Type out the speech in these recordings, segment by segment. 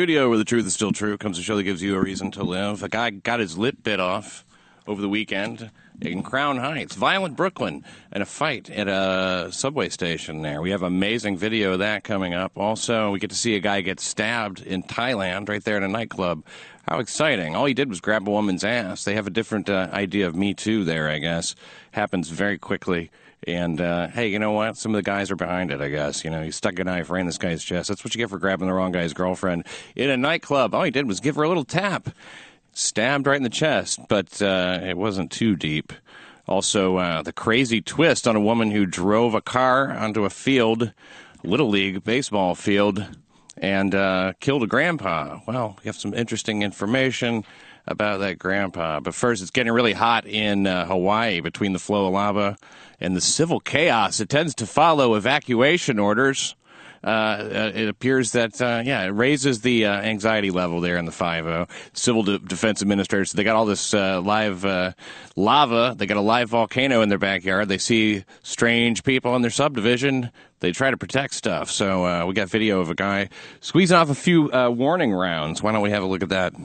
studio where the truth is still true. Comes a show that gives you a reason to live. A guy got his lip bit off over the weekend in Crown Heights, violent Brooklyn, and a fight at a subway station there. We have amazing video of that coming up. Also, we get to see a guy get stabbed in Thailand right there in a nightclub. How exciting. All he did was grab a woman's ass. They have a different idea of Me Too there, I guess. Happens very quickly. And, hey, you know what? Some of the guys are behind it, I guess. You know, he stuck a knife right in this guy's chest. That's what you get for grabbing the wrong guy's girlfriend in a nightclub. All he did was give her a little tap. Stabbed right in the chest, but it wasn't too deep. Also, the crazy twist on a woman who drove a car onto a field, Little League baseball field, and killed a grandpa. Well, we have some interesting information about that grandpa. But first, it's getting really hot in Hawaii between the flow of lava and the civil chaos that tends to follow evacuation orders. It appears that, it raises the anxiety level there in the 5-0. Civil Defense Administrators, they got all this live lava. They got a live volcano in their backyard. They see strange people in their subdivision. They try to protect stuff. So we got video of a guy squeezing off a few warning rounds. Why don't we have a look at that?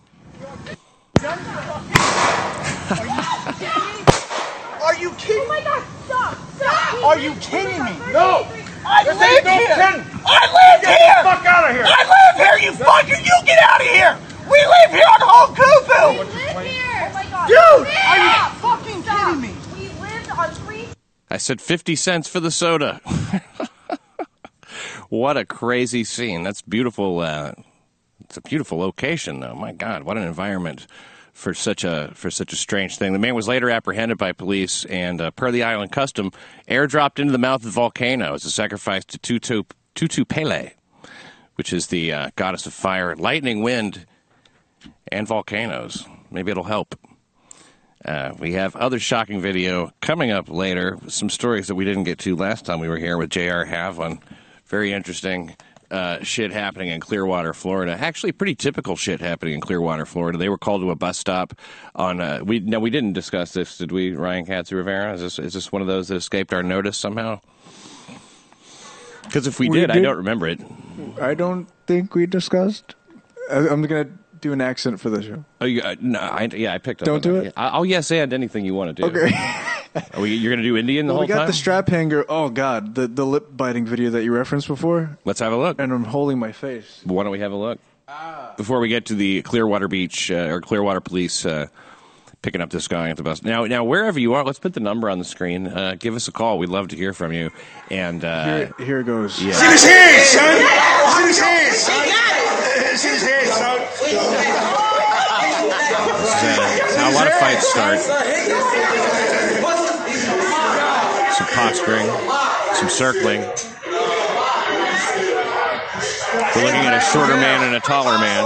Are you kidding? Oh my God, stop! Are you kidding me? No! I live here! I live Get here! the fuck out of here! I live here, you fucker! You get out of here! We live here on Hokufu! We live here! Oh my God! Dude! Are you fucking kidding me? We lived on 3. I said 50 cents for the soda. What a crazy scene. That's beautiful. It's a beautiful location, though. My God, what an environment for such a strange thing. The man was later apprehended by police and, per the island custom, airdropped into the mouth of the volcano as a sacrifice to Tutu Pele, which is the goddess of fire, lightning, wind, and volcanoes. Maybe it'll help. We have other shocking video coming up later. Some stories that we didn't get to last time we were here with J.R. Havlin. Very interesting shit happening in Clearwater, Florida. Actually, pretty typical shit happening in Clearwater, Florida. They were called to a bus stop on. We didn't discuss this, did we, Ryan Katz-Rivera? Is this one of those that escaped our notice somehow? Because if we did, I don't remember it. I don't think we discussed. I'm gonna do an accent for the show. Oh, I picked up. Don't do it. I'll yes and anything you want to do. Okay. You're going to do Indian the whole time? We got the strap hanger. Oh, God. The lip biting video that you referenced before. Let's have a look. And I'm holding my face. Why don't we have a look? Before we get to the Clearwater Beach or Clearwater Police picking up this guy at the bus. Now, wherever you are, let's put the number on the screen. Give us a call. We'd love to hear from you. And here it goes. Yeah. See his hands, son! See his hands, son! See his hands, son! This is how a lot of fights start. Some posturing, some circling. We're looking at a shorter man and a taller man.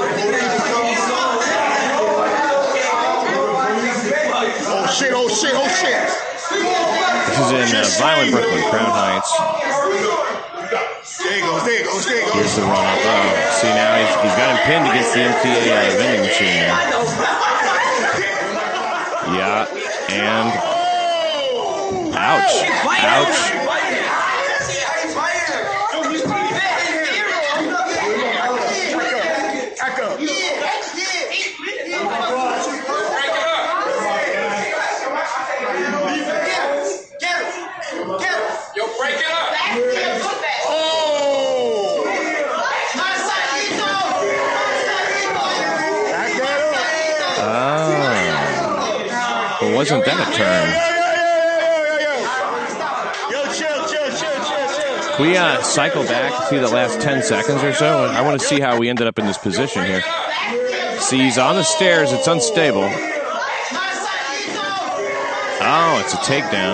Oh shit, oh shit, oh shit! This is in violent Brooklyn, Crown Heights. There he goes, there he goes, there he goes. Here's the run-up. Oh, see now he's got him pinned against the MTA vending machine there. Yeah, and ouch, ouch. Yo, break it up! Well, wasn't that a turn? Yo, chill. Can we cycle back to the last 10 seconds or so? I want to see how we ended up in this position here. See, he's on the stairs. It's unstable. Oh, it's a takedown.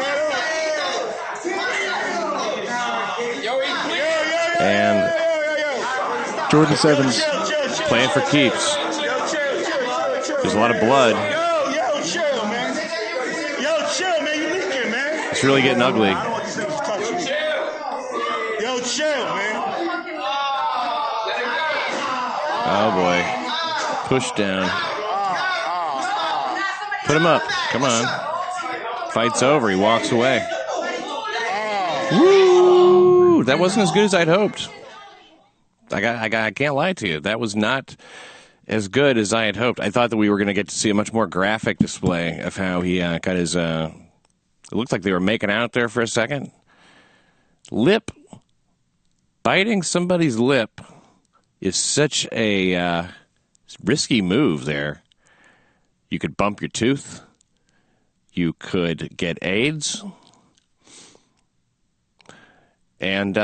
And Jordan Sevens playing for keeps. There's a lot of blood. Yo, chill, man. Yo, chill, man. You leaking, man. It's really getting ugly. Yo, chill, man. Oh, boy. Push down. Put him up. Come on. Fight's over. He walks away. Woo! That wasn't as good as I'd hoped. I can't lie to you. That was not as good as I had hoped. I thought that we were going to get to see a much more graphic display of how he got his. It looked like they were making out there for a second. Biting somebody's lip is such a risky move there. You could bump your tooth. You could get AIDS. And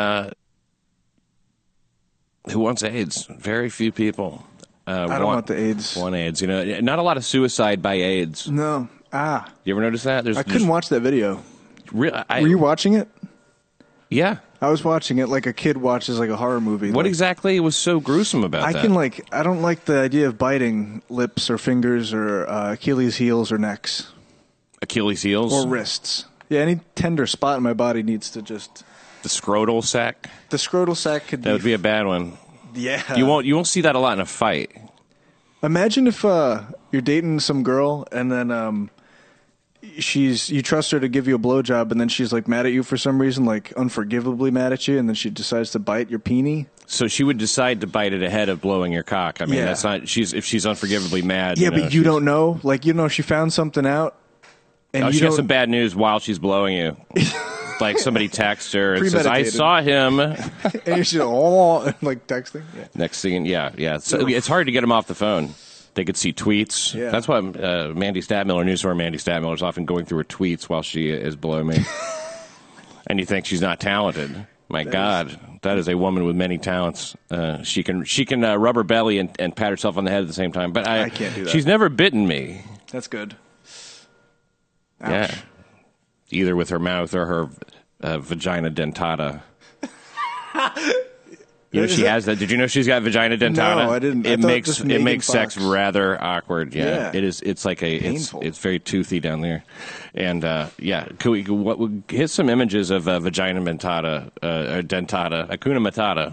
who wants AIDS? Very few people. I don't want the AIDS. Want AIDS. Not a lot of suicide by AIDS. No. You ever notice that? I couldn't watch that video. Were you watching it? Yeah. I was watching it like a kid watches like a horror movie. What exactly was so gruesome about that? I don't like the idea of biting lips or fingers or Achilles heels or necks. Achilles heels? Or wrists. Yeah, any tender spot in my body needs to just... The scrotal sac? The scrotal sac could be... That would be a bad one. Yeah. You won't see that a lot in a fight. Imagine if you're dating some girl and then you trust her to give you a blowjob and then she's like mad at you for some reason, like unforgivably mad at you, and then she decides to bite your peenie. So she would decide to bite it ahead of blowing your cock. I mean, that's not... if she's unforgivably mad... Yeah, but you don't know. Like, she found something out. And she got some bad news while she's blowing you. Like somebody texts her and says, I saw him. And you're just, like texting. Yeah. Next thing, yeah. So it's hard to get them off the phone. They could see tweets. Yeah. That's why Mandy Statmiller, newsreader Mandy Statmiller, is often going through her tweets while she is blowing me. And you think she's not talented. My God, that is a woman with many talents. She can rub her belly and pat herself on the head at the same time. But I can't do that. She's never bitten me. That's good. Ouch. Yeah. Either with her mouth or her vagina dentata. She has that. Did you know she's got vagina dentata? No, I didn't. It makes sex rather awkward. Yeah. It is. It's like painful. It's very toothy down there, and Could we hit some images of vagina dentata, Hakuna Matata.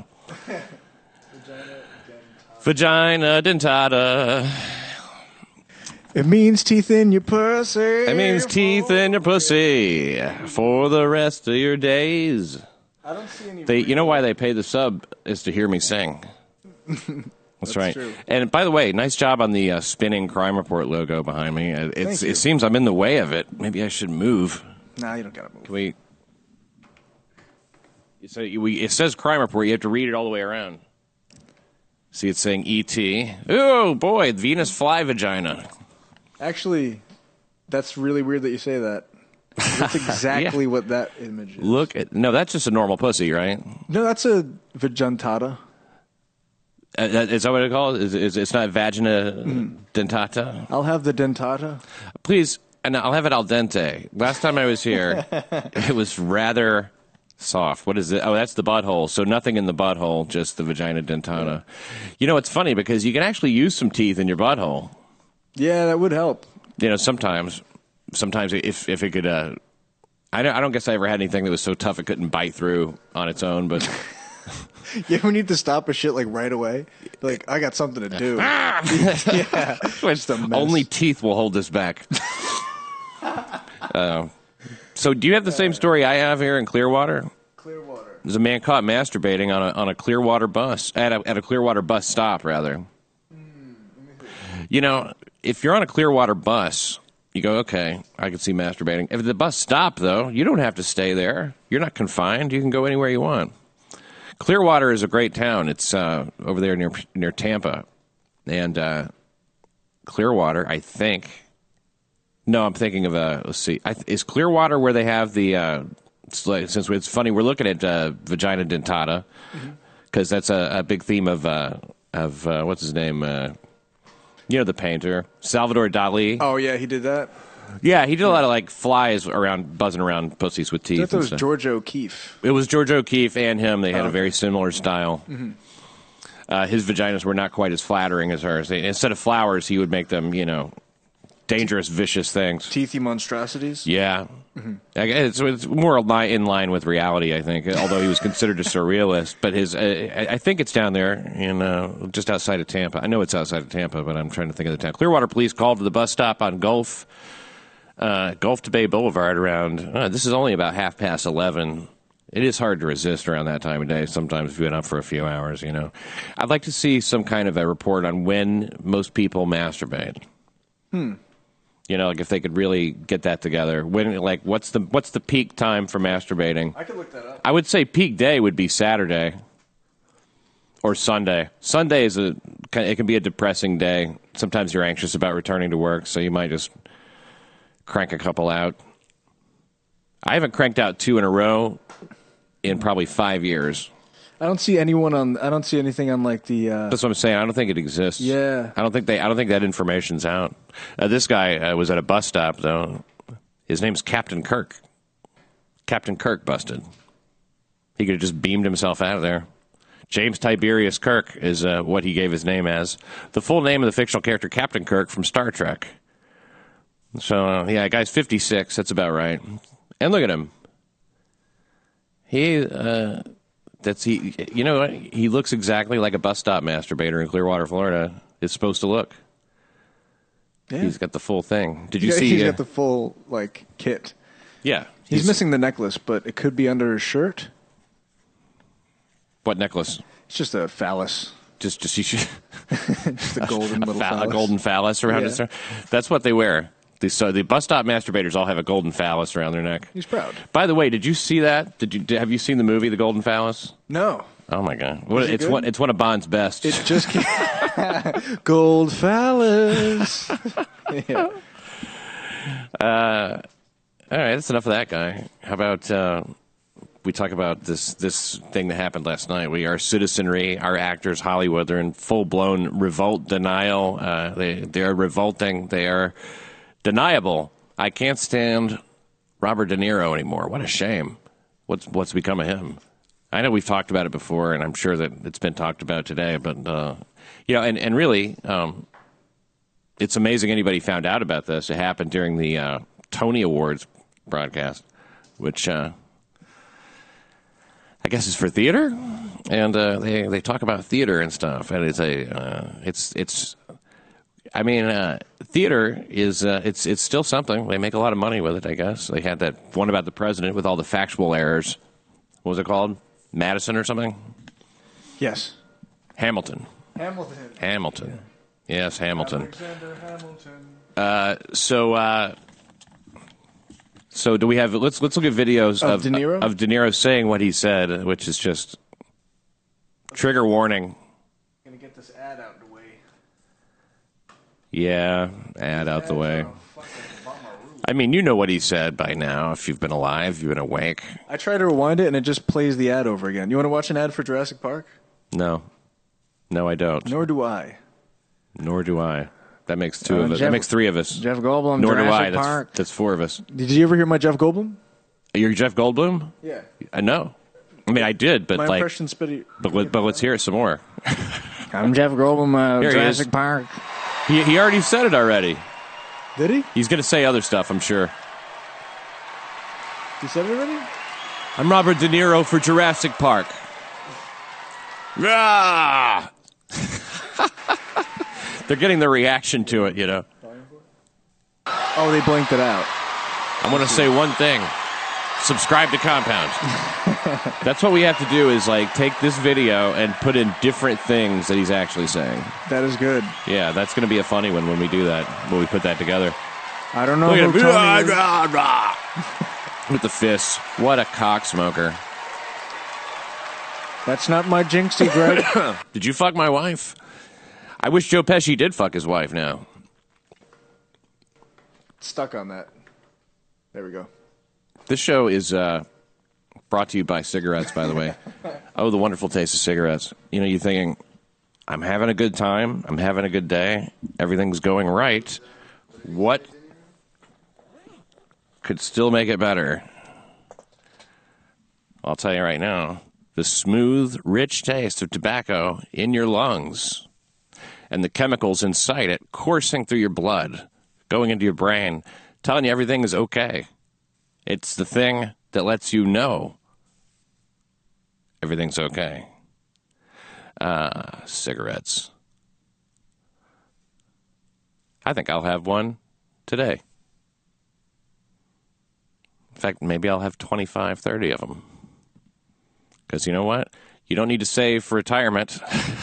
Vagina dentata. It means teeth in your pussy. It means teeth in your pussy for the rest of your days. I don't see any. You know why they pay the sub is to hear me sing. That's right. True. And by the way, nice job on the spinning Crime Report logo behind me. It seems I'm in the way of it. Maybe I should move. Nah, you don't gotta move. Can we? So it says Crime Report. You have to read it all the way around. See, it's saying E.T. Oh boy, Venus fly vagina. Actually, that's really weird that you say that. That's exactly what that image is. No, that's just a normal pussy, right? No, that's a vagintata. Is that what it's called? It's not vagina dentata? I'll have the dentata. Please, and I'll have it al dente. Last time I was here, it was rather soft. What is it? Oh, that's the butthole. So nothing in the butthole, just the vagina dentata. It's funny because you can actually use some teeth in your butthole. Yeah, that would help. Sometimes if it could, I don't guess I ever had anything that was so tough it couldn't bite through on its own. But you ever need to stop a shit like right away? Like, I got something to do. Yeah, it's a mess. Only teeth will hold this back. So, do you have the same story I have here in Clearwater? Clearwater. There's a man caught masturbating on a Clearwater bus at a Clearwater bus stop, rather. If you're on a Clearwater bus, you go, okay, I can see masturbating. If the bus stopped, though, you don't have to stay there. You're not confined. You can go anywhere you want. Clearwater is a great town. It's over there near Tampa. And Clearwater, I think. No, I'm thinking of, let's see. Is Clearwater where they have the, since it's funny, we're looking at vagina dentata, because that's a big theme of what's his name? The painter, Salvador Dali. Oh, yeah, he did that? Yeah, he did a lot of, flies buzzing around pussies with teeth. I thought it was George O'Keeffe. It was George O'Keeffe and him. They had a very similar style. Mm-hmm. His vaginas were not quite as flattering as hers. Instead of flowers, he would make them, dangerous, vicious things. Teethy monstrosities? Yeah. Mm-hmm. It's more in line with reality, I think, although he was considered a surrealist. But I think it's down there in just outside of Tampa. I know it's outside of Tampa, but I'm trying to think of the town. Clearwater police called to the bus stop on Gulf to Bay Boulevard around, this is only about 11:30 It is hard to resist around that time of day. Sometimes if you've been up for a few hours, I'd like to see some kind of a report on when most people masturbate. Like if they could really get that together. When, like, what's the peak time for masturbating? I could look that up. I would say peak day would be Saturday or Sunday. Sunday it can be a depressing day. Sometimes you're anxious about returning to work, so you might just crank a couple out. I haven't cranked out 2 in a row in probably 5 years. I don't see anything on like the. That's what I'm saying. I don't think it exists. Yeah. I don't think that information's out. This guy was at a bus stop though. His name's Captain Kirk. Captain Kirk busted. He could have just beamed himself out of there. James Tiberius Kirk is what he gave his name as. The full name of the fictional character Captain Kirk from Star Trek. So guy's 56. That's about right. And look at him. He looks exactly like a bus stop masturbator in Clearwater, Florida is supposed to look. Yeah. He's got the full thing. Did you see? He's got the full kit. Yeah, he's missing the necklace, but it could be under his shirt. What necklace? It's just a phallus. Just a golden little phallus. A golden phallus around his neck. That's what they wear. So the bus stop masturbators all have a golden phallus around their neck. He's proud. By the way, did you see that? Have you seen the movie The Golden Phallus? No. Oh my God! It's one of Bond's best. It just came. Gold phallus. Yeah. All right, that's enough of that guy. How about we talk about this thing that happened last night? Our citizenry, our actors, Hollywood, they're in full blown revolt denial. They are revolting. They are deniable. I can't stand Robert De Niro anymore. What a shame. What's become of him? I know we've talked about it before, and I'm sure that it's been talked about today. But and really, it's amazing anybody found out about this. It happened during the Tony Awards broadcast, which I guess is for theater, and they talk about theater and stuff, and theater is it's still something. They make a lot of money with it, I guess. They had that one about the president with all the factual errors. What was it called? Madison or something? Yes. Hamilton. Yeah. Yes, Hamilton. Alexander Hamilton. So do we have? Let's look at videos of De Niro? Of De Niro saying what he said, which is just trigger warning. Gonna get this ad out of the way. Yeah, ad out the way. I mean, you know what he said by now. If you've been alive, you've been awake. I try to rewind it, and it just plays the ad over again. You want to watch an ad for Jurassic Park? No, I don't. Nor do I. That makes two of us. That makes three of us. Jeff Goldblum. Nor Jurassic do I. Park. That's four of us. Did you ever hear my Jeff Goldblum? You're Jeff Goldblum? Yeah. I know. I mean, I did, but my like. impression's pretty. But let's hear it some more. I'm Jeff Goldblum. Jurassic Park. He already said it already. Did he? He's going to say other stuff, I'm sure. He said it already? I'm Robert De Niro for Jurassic Park. Ah! They're getting the reaction to it, you know. Oh, they blanked it out. I want to say one thing. Subscribe to Compound. That's what we have to do is like take this video and put in different things that he's actually saying. That is good. Yeah, that's going to be a funny one when we do that, when we put that together. I don't know who Tony is. With the fists. What a cocksmoker. That's not my jinxie, Greg. Did you fuck my wife? I wish Joe Pesci did fuck his wife now. Stuck on that. There we go. This show is brought to you by cigarettes, by the way. Oh, the wonderful taste of cigarettes. You know, you're thinking, I'm having a good time. I'm having a good day. Everything's going right. What could still make it better? I'll tell you right now. The smooth, rich taste of tobacco in your lungs and the chemicals inside it coursing through your blood, going into your brain, telling you everything is okay. It's the thing that lets you know everything's okay. Cigarettes. I think I'll have one today. In fact, maybe I'll have 25, 30 of them. Because you know what? You don't need to save for retirement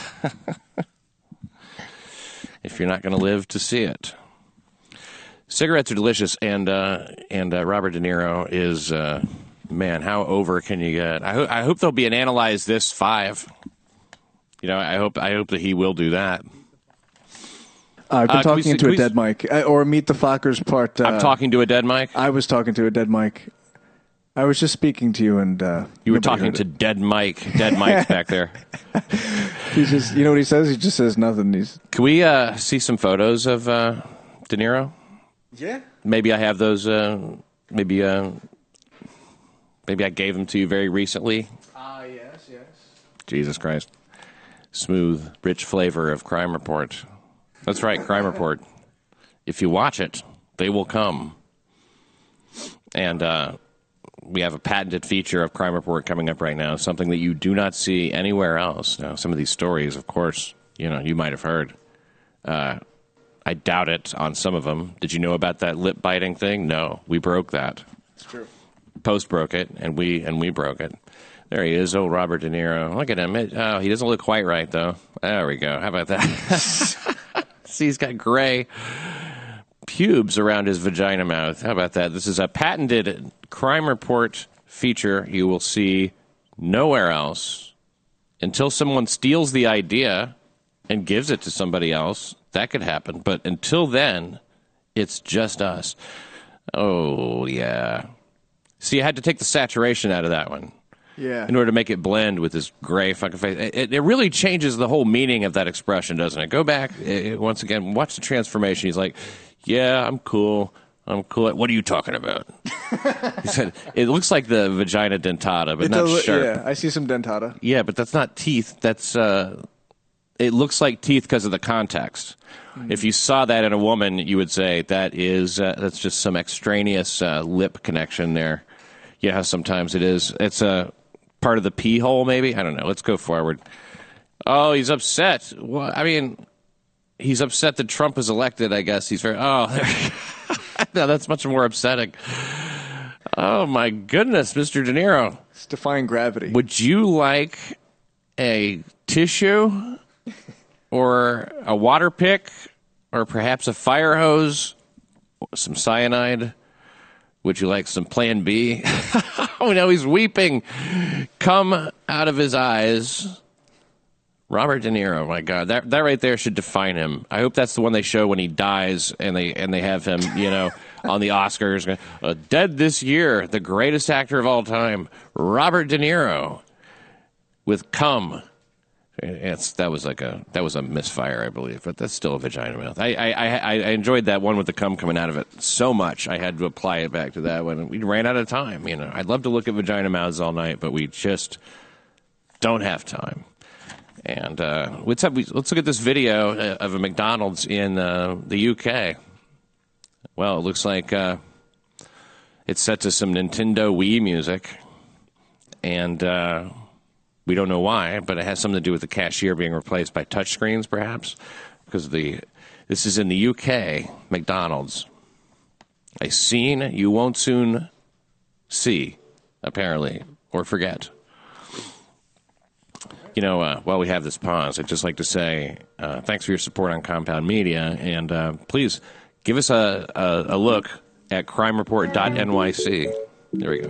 if you're not going to live to see it. Cigarettes are delicious, and Robert De Niro is, man, how over can you get? I hope there'll be an Analyze This 5. You know, I hope that he will do that. I've been talking into a dead mic. Or Meet the Fockers part. I'm talking to a dead mic? I was talking to a dead mic. I was just speaking to you, and you were talking to dead Mike's back there. He's just, you know what he says? He just says nothing. Can we see some photos of De Niro? Yeah. Maybe I have those. Maybe I gave them to you very recently. Yes. Jesus Christ. Smooth, rich flavor of Crime Report. That's right, Crime Report. If you watch it, they will come. And we have a patented feature of Crime Report coming up right now, something that you do not see anywhere else. Now, some of these stories, of course, you might have heard. I doubt it on some of them. Did you know about that lip biting thing? No, we broke that. It's true. Post broke it, and we broke it. There he is, old Robert De Niro. Look at him. He doesn't look quite right, though. There we go. How about that? See, he's got gray pubes around his vagina mouth. How about that? This is a patented Crime Report feature you will see nowhere else until someone steals the idea and gives it to somebody else. That could happen. But until then, it's just us. Oh, yeah. See, I had to take the saturation out of that one. Yeah. In order to make it blend with this gray fucking face. It really changes the whole meaning of that expression, doesn't it? Go back, once again, watch the transformation. He's like, yeah, I'm cool. What are you talking about? He said, it looks like the vagina dentata, but not sharp. Yeah, I see some dentata. Yeah, but that's not teeth. That's it looks like teeth because of the context. If you saw that in a woman, you would say that's just some extraneous lip connection there. Yeah, sometimes it is. It's a part of the pee hole, maybe? I don't know. Let's go forward. Oh, he's upset. Well, I mean, he's upset that Trump is elected, I guess. He's very... Oh, no, that's much more upsetting. Oh, my goodness, Mr. De Niro. It's defying gravity. Would you like a tissue or a water pick or perhaps a fire hose or some cyanide? Would you like some Plan B? Oh, no, he's weeping. Come out of his eyes. Robert De Niro, my God. That right there should define him. I hope that's the one they show when he dies and they have him, on the Oscars. Dead this year, the greatest actor of all time, Robert De Niro, with cum. That was a misfire, I believe, but that's still a vagina mouth. I enjoyed that one with the cum coming out of it so much. I had to apply it back to that one. We ran out of time. I'd love to look at vagina mouths all night, but we just don't have time. And let's look at this video of a McDonald's in the UK. Well, it looks like it's set to some Nintendo Wii music, and we don't know why, but it has something to do with the cashier being replaced by touchscreens, perhaps, because this is in the UK, McDonald's. A scene you won't soon see, apparently, or forget. While we have this pause, I'd just like to say thanks for your support on Compound Media, and please give us a look at crimereport.nyc. There we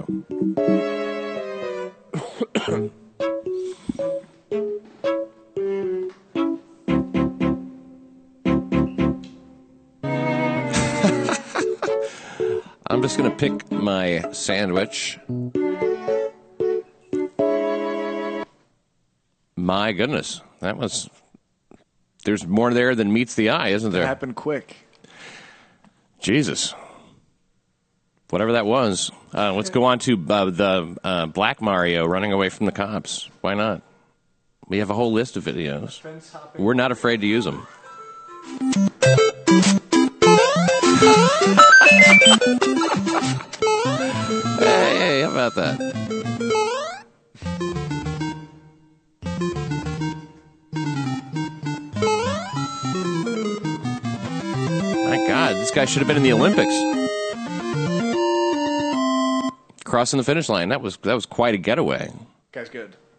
go. I'm just going to pick my sandwich. My goodness, there's more there than meets the eye, isn't there? It happened quick. Jesus. Whatever that was. Let's go on to the Black Mario running away from the cops. Why not? We have a whole list of videos. We're not afraid to use them. Hey, how about that? My God, this guy should have been in the Olympics. Crossing the finish line. That was quite a getaway. Guy's good.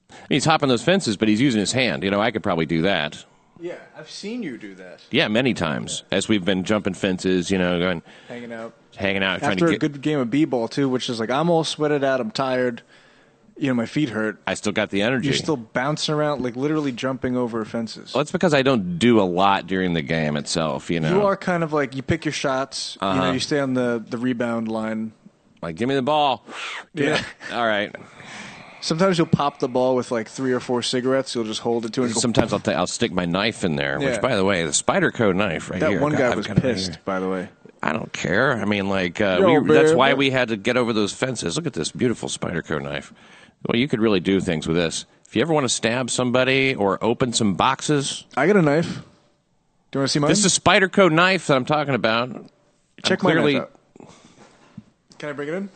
He's hopping those fences, but he's using his hand. You know, I could probably do that. Yeah, I've seen you do that. Yeah, many times as we've been jumping fences. You know, going Hanging out. trying After to a get. good game of b-ball, too, which is like, I'm all sweated out, I'm tired, you know, my feet hurt. I still got the energy. You're still bouncing around, like literally jumping over fences. Well, it's because I don't do a lot during the game itself. You know, You are kind of like, you pick your shots, you know, you stay on the rebound line. like, give me the ball. Yeah. All right. Sometimes you'll pop the ball with like 3 or 4 cigarettes. You'll just hold it to it. And go, Sometimes I'll stick my knife in there. Yeah. Which, by the way, the Spyderco knife right that here. one guy I've was got it right pissed, here. by the way. I don't care. I mean, like, that's baby. why we had to get over those fences. Look at this beautiful Spyderco knife. Well, you could really do things with this. If you ever want to stab somebody or open some boxes, I got a knife. Do you want to see mine? this is a Spyderco knife that I'm talking about. Check my knife out. Can I bring it in?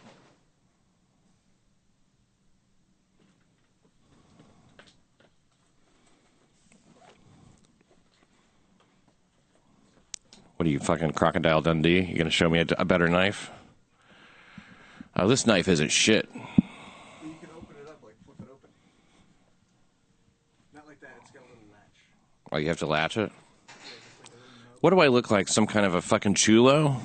What are you, fucking Crocodile Dundee? You going to show me a better knife? Oh, this knife isn't shit. You can open it up, like flip it open. Not like that. It's got a little latch. Oh, you have to latch it? What do I look like? Some kind of a fucking chulo?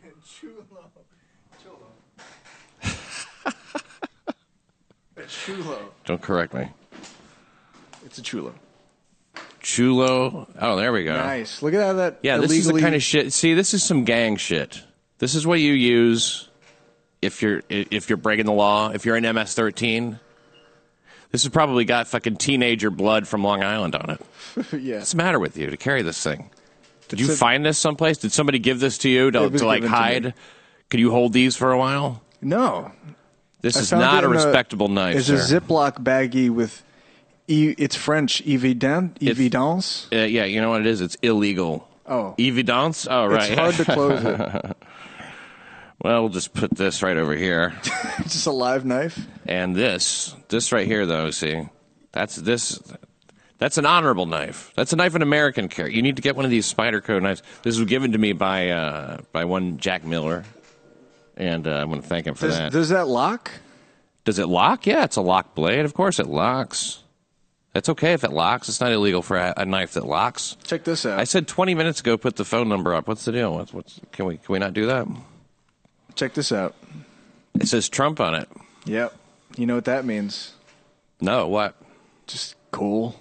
Chulo. Don't correct me. It's a chulo. Chulo. Oh, there we go. Nice. Look at how that. Yeah, this is the kind of shit. See, this is some gang shit. This is what you use if you're breaking the law. If you're an MS-13, this has probably got fucking teenager blood from Long Island on it. Yeah. What's the matter with you to carry this thing? Did you It's a- find this someplace? Did somebody give this to you It was to like given to hide? me. Could you hold these for a while? No. This I is found not it a in respectable knife, It's sir. a Ziploc baggie with. It's French. Evidence. Yeah, you know what it is? It's illegal. Oh. Evidence? Oh, right. It's hard to close it. Well, we'll just put this right over here. It's just a live knife. And this right here, though, see, that's an honorable knife. That's a knife an American carry. You need to get one of these Spyderco knives. This was given to me by one Jack Miller, and I want to thank him for that. Does that lock? Does it lock? Yeah, it's a lock blade. Of course it locks. That's okay if it locks. It's not illegal for a knife that locks. Check this out. I said 20 minutes ago, put the phone number up. What's the deal? Can we not do that? Check this out. It says Trump on it. Yep. You know what that means? No, what? Just cool.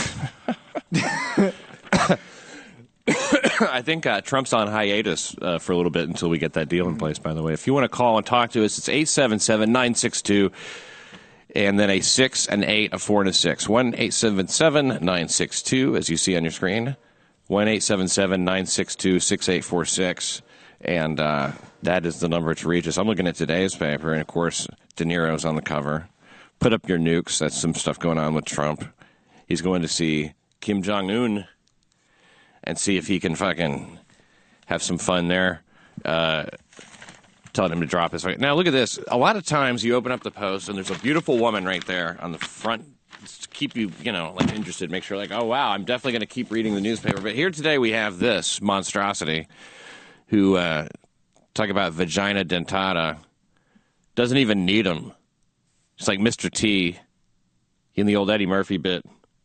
I think Trump's on hiatus for a little bit until we get that deal in place, by the way. If you want to call and talk to us, it's 877-962, and then a 6, an 8, a 4, and a 6. 1-877-962, as you see on your screen. 1-877-962-6846. And that is the number to reach us. I'm looking at today's paper, and, of course, De Niro's on the cover. Put up your nukes. That's some stuff going on with Trump. He's going to see Kim Jong-un and see if he can fucking have some fun there. Telling him to drop his... Now, look at this. A lot of times you open up the Post, and there's a beautiful woman right there on the front to keep you, like interested, make sure, like, oh, wow, I'm definitely going to keep reading the newspaper. But here today we have this monstrosity who, talk about vagina dentata, doesn't even need them. It's like Mr. T in the old Eddie Murphy bit.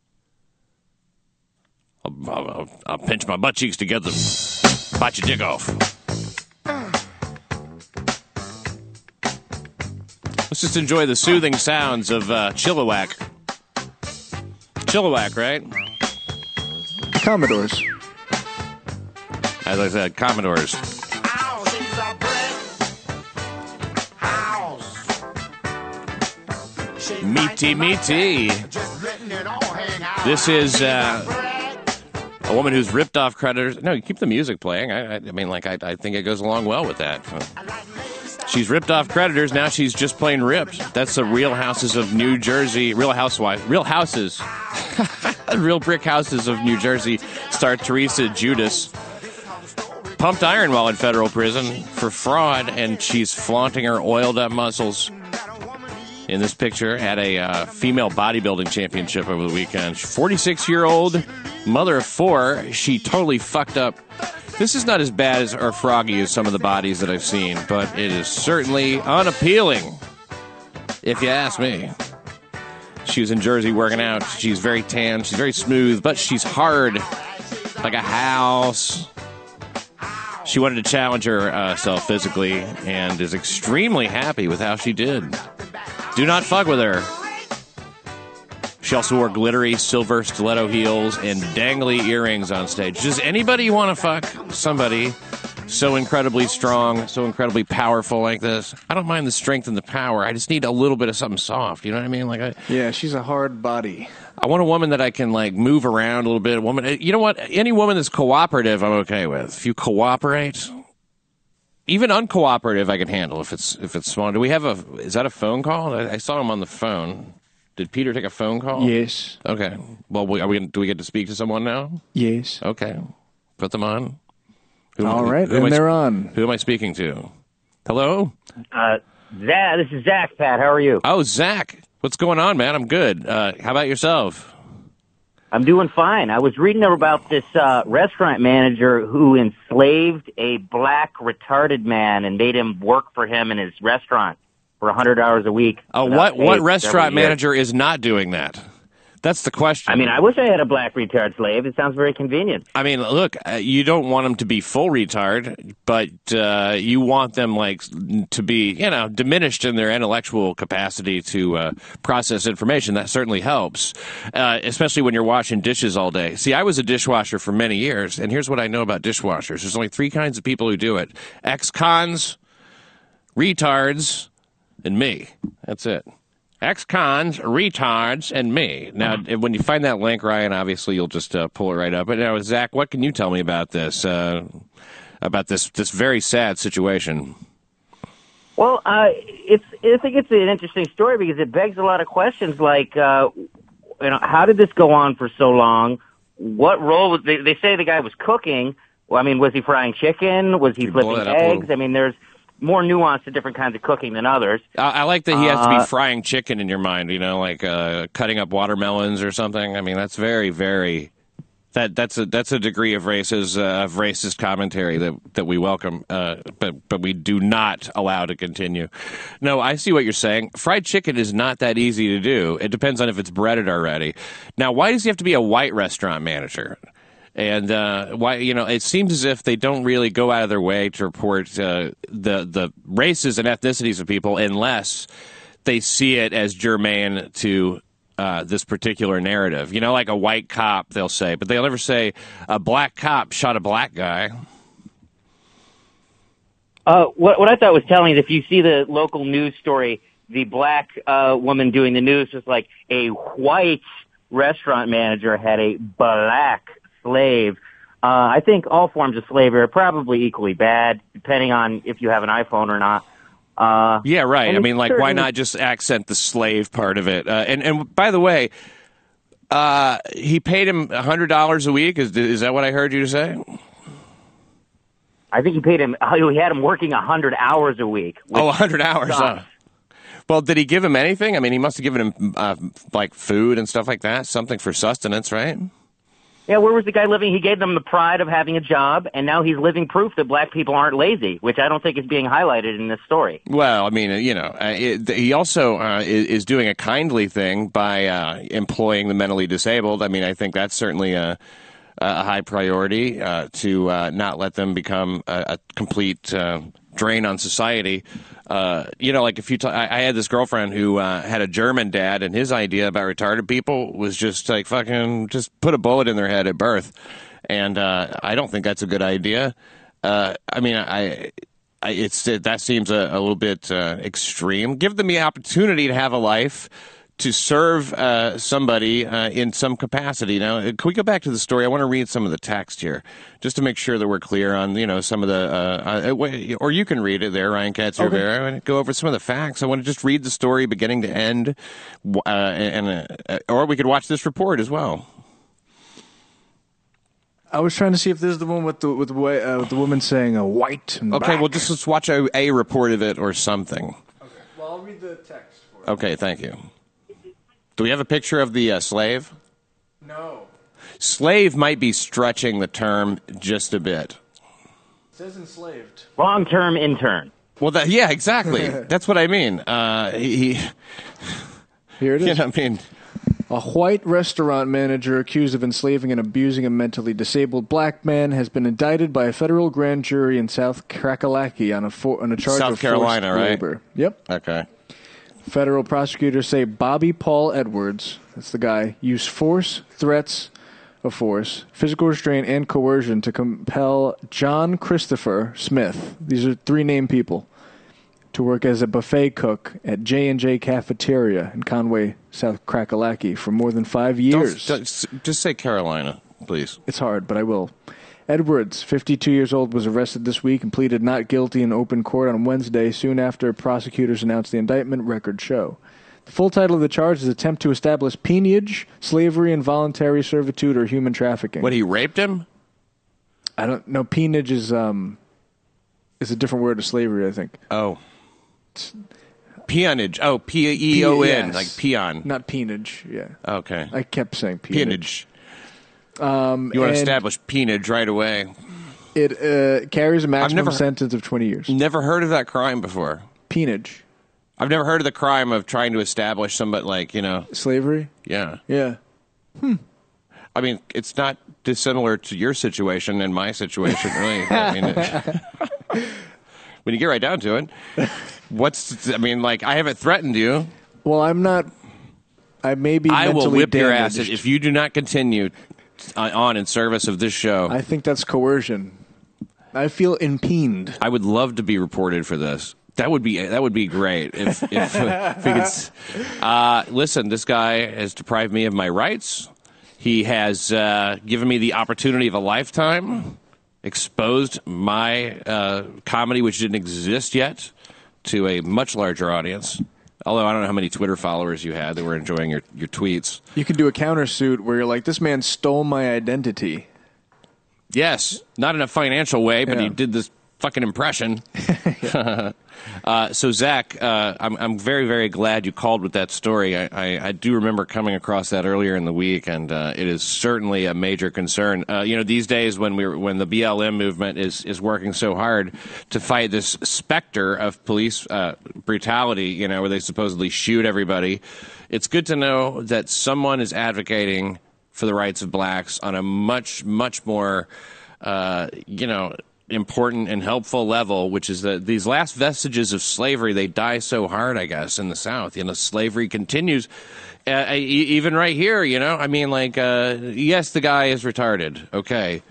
I'll pinch my butt cheeks together, bite your dick off. Let's just enjoy the soothing sounds of Chilliwack. Chilliwack, right? Commodores. As I said, Commodores. Meaty. This is a woman who's ripped off creditors. No, you keep the music playing. I think it goes along well with that. She's ripped off creditors. Now she's just plain ripped. That's the Real Houses of New Jersey. Real Houses. Real Brick Houses of New Jersey star Teresa Judas pumped iron while in federal prison for fraud, and she's flaunting her oiled up muscles in this picture at a female bodybuilding championship over the weekend. 46-year-old mother of 4. She totally fucked up. This is not as bad as or froggy as some of the bodies that I've seen, but it is certainly unappealing, if you ask me. She was in Jersey working out. She's very tan. She's very smooth, but she's hard like a house. She wanted to challenge herself physically and is extremely happy with how she did. Do not fuck with her. She also wore glittery silver stiletto heels and dangly earrings on stage. Does anybody want to fuck somebody so incredibly strong, so incredibly powerful like this? I don't mind the strength and the power. I just need a little bit of something soft. You know what I mean? Yeah, she's a hard body. I want a woman that I can move around a little bit. A woman, you know what? Any woman that's cooperative, I'm okay with. If you cooperate, even uncooperative, I can handle. If it's small. Do we have is that a phone call? I saw him on the phone. Did Peter take a phone call? Yes. Okay. Well, do we get to speak to someone now? Yes. Okay. Put them on. All right, and they're on. Who am I speaking to? Hello? This is Zach, Pat. How are you? Oh, Zach. What's going on, man? I'm good. How about yourself? I'm doing fine. I was reading about this restaurant manager who enslaved a black retarded man and made him work for him in his restaurant for 100 hours a week. Oh, what restaurant manager is not doing that? That's the question. I mean, I wish I had a black retard slave. It sounds very convenient. I mean, look, you don't want them to be full retard, but you want them to be, diminished in their intellectual capacity to process information. That certainly helps, especially when you're washing dishes all day. See, I was a dishwasher for many years, and here's what I know about dishwashers. There's only 3 kinds of people who do it: ex-cons, retards, and me. That's it. Ex-cons, retards, and me. Now, when you find that link, Ryan, obviously you'll just pull it right up. But now, Zach, what can you tell me about this very sad situation? Well, I think it's an interesting story because it begs a lot of questions like, how did this go on for so long? What role was they say the guy was cooking? Well, I mean, was he frying chicken? Was he flipping eggs? I mean, there's more nuance to different kinds of cooking than others. I like that he has to be frying chicken in your mind, cutting up watermelons or something. I mean, that's very, very that's a degree of racist commentary that we welcome, but we do not allow to continue. No, I see what you're saying. Fried chicken is not that easy to do. It depends on if it's breaded already. Now, why does he have to be a white restaurant manager? And why? It seems as if they don't really go out of their way to report the races and ethnicities of people unless they see it as germane to this particular narrative. Like a white cop, they'll say, but they'll never say a black cop shot a black guy. What I thought was telling is if you see the local news story, the black woman doing the news was like a white restaurant manager had a black slave. I think all forms of slavery are probably equally bad, depending on if you have an iPhone or not. Yeah, right. I mean, why not just accent the slave part of it? And by the way, he paid him $100 a week. Is that what I heard you say? I think he paid him. He had him working 100 hours a week. 100 hours. Well, did he give him anything? I mean, he must have given him food and stuff like that, something for sustenance, right? Yeah, where was the guy living? He gave them the pride of having a job, and now he's living proof that black people aren't lazy, which I don't think is being highlighted in this story. Well, I mean, he also is doing a kindly thing by employing the mentally disabled. I mean, I think that's certainly a high priority to not let them become a complete drain on society. If I had this girlfriend who had a German dad, and his idea about retarded people was just just put a bullet in their head at birth, and I don't think that's a good idea. I mean, that seems a little bit extreme. Give them the opportunity to have a life, to serve somebody in some capacity. Now, can we go back to the story? I want to read some of the text here, just to make sure that we're clear on, some of the, or you can read it there, Ryan Katz. Okay. I want to go over some of the facts. I want to just read the story beginning to end, or we could watch this report as well. I was trying to see if this is the one with the woman saying a white. And okay, black. Well, let's watch a report of it or something. Okay. Well, I'll read the text for it. Okay, thank you. Do we have a picture of the slave? No. Slave might be stretching the term just a bit. It says enslaved. Long-term intern. Well, yeah, exactly. That's what I mean. Here it is. I mean, A white restaurant manager accused of enslaving and abusing a mentally disabled black man has been indicted by a federal grand jury in South Kakalaki on a charge South of Carolina, forced right? labor. Yep. Okay. Federal prosecutors say Bobby Paul Edwards, that's the guy, used force, threats of force, physical restraint, and coercion to compel John Christopher Smith, these are 3 named people, to work as a buffet cook at J&J Cafeteria in Conway, South Kakalaki for more than 5 years. Just say Carolina, please. It's hard, but I will. Edwards, 52 years old, was arrested this week and pleaded not guilty in open court on Wednesday, soon after prosecutors announced the indictment, records show. The full title of the charge is attempt to establish peonage, slavery, involuntary servitude, or human trafficking. What, he raped him? I don't know. Peonage is a different word of slavery, I think. Oh. Peonage. Oh, P-E-O-N, yes. like peon. Not peonage, yeah. Okay. I kept saying peonage. You want to establish peonage right away. It carries a maximum sentence of 20 years. Never heard of that crime before. Peonage. I've never heard of the crime of trying to establish somebody, like, Slavery? Yeah. Yeah. I mean, it's not dissimilar to your situation and my situation, really. I mean, when you get right down to it, I haven't threatened you. Well, I'm not. I may be I will whip your ass damaged. if you do not continue on in service of this show. I think that's coercion. I feel impeded. I would love to be reported for this. That would be great if we could. Listen, this guy has deprived me of my rights. He has given me the opportunity of a lifetime, exposed my comedy, which didn't exist yet, to a much larger audience. Although I don't know how many Twitter followers you had that were enjoying your tweets. You could do a countersuit where you're like, this man stole my identity. Yes, not in a financial way, but Yeah. he did this fucking impression. So, Zach, I'm very, very glad you called with that story. I do remember coming across that earlier in the week, and it is certainly a major concern. These days when the BLM movement is working so hard to fight this specter of police brutality, where they supposedly shoot everybody, it's good to know that someone is advocating for the rights of blacks on a much, much more, important and helpful level, which is that these last vestiges of slavery, they die so hard, I guess, in the South. Slavery continues, even right here, I mean, yes, the guy is retarded, okay.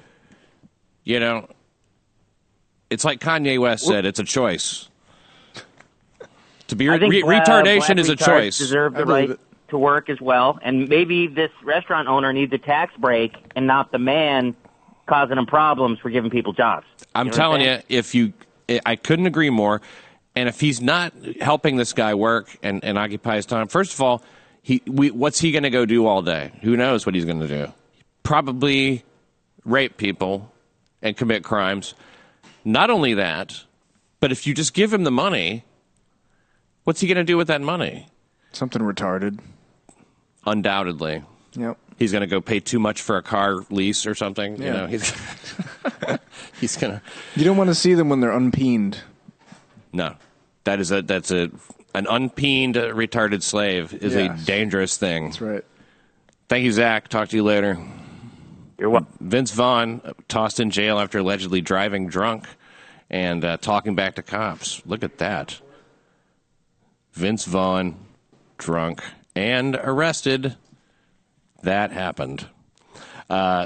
It's like Kanye West said, it's a choice. To be retardation is a choice. Deserve the right to work as well, and maybe this restaurant owner needs a tax break and not the man causing them problems for giving people jobs. I'm telling you, I couldn't agree more. And if he's not helping this guy work and occupy his time, first of all, what's he going to go do all day? Who knows what he's going to do? Probably rape people and commit crimes. Not only that, but if you just give him the money, what's he going to do with that money? Something retarded. Undoubtedly. Yep. He's going to go pay too much for a car lease or something. Yeah. He's going to. You don't want to see them when they're unpeened. No, that's an unpeened retarded slave is a dangerous thing. That's right. Thank you, Zach. Talk to you later. You're welcome. Vince Vaughn tossed in jail after allegedly driving drunk and talking back to cops. Look at that. Vince Vaughn, drunk and arrested. That happened. What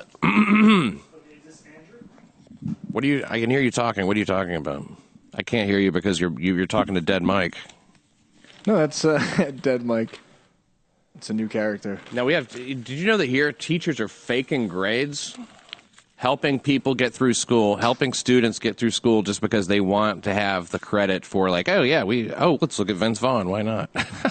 do you? I can hear you talking. What are you talking about? I can't hear you because you're talking to dead Mike. No, that's dead Mike. It's a new character. Now we have. Did you know that here teachers are faking grades, helping people get through school, helping students get through school just because they want to have the credit for let's look at Vince Vaughn. Why not?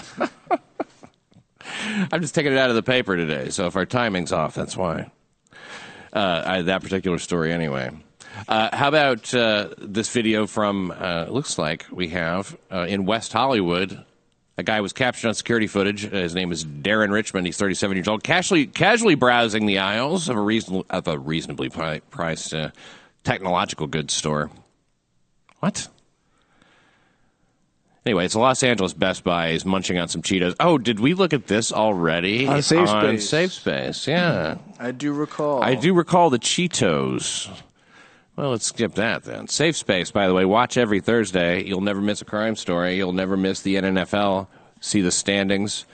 I'm just taking it out of the paper today, so if our timing's off, that's why. That particular story, anyway. How about this video from, looks like we have, in West Hollywood. A guy was captured on security footage. His name is Darren Richmond. He's 37 years old. Casually browsing the aisles of a reasonably priced technological goods store. What? Anyway, it's a Los Angeles Best Buy. He's munching on some Cheetos. Oh, did we look at this already? On Safe On Space. Safe Space, yeah. I do recall. I do recall the Cheetos. Well, let's skip that then. Safe Space, by the way, watch every Thursday. You'll never miss a crime story. You'll never miss the NFL. See the standings.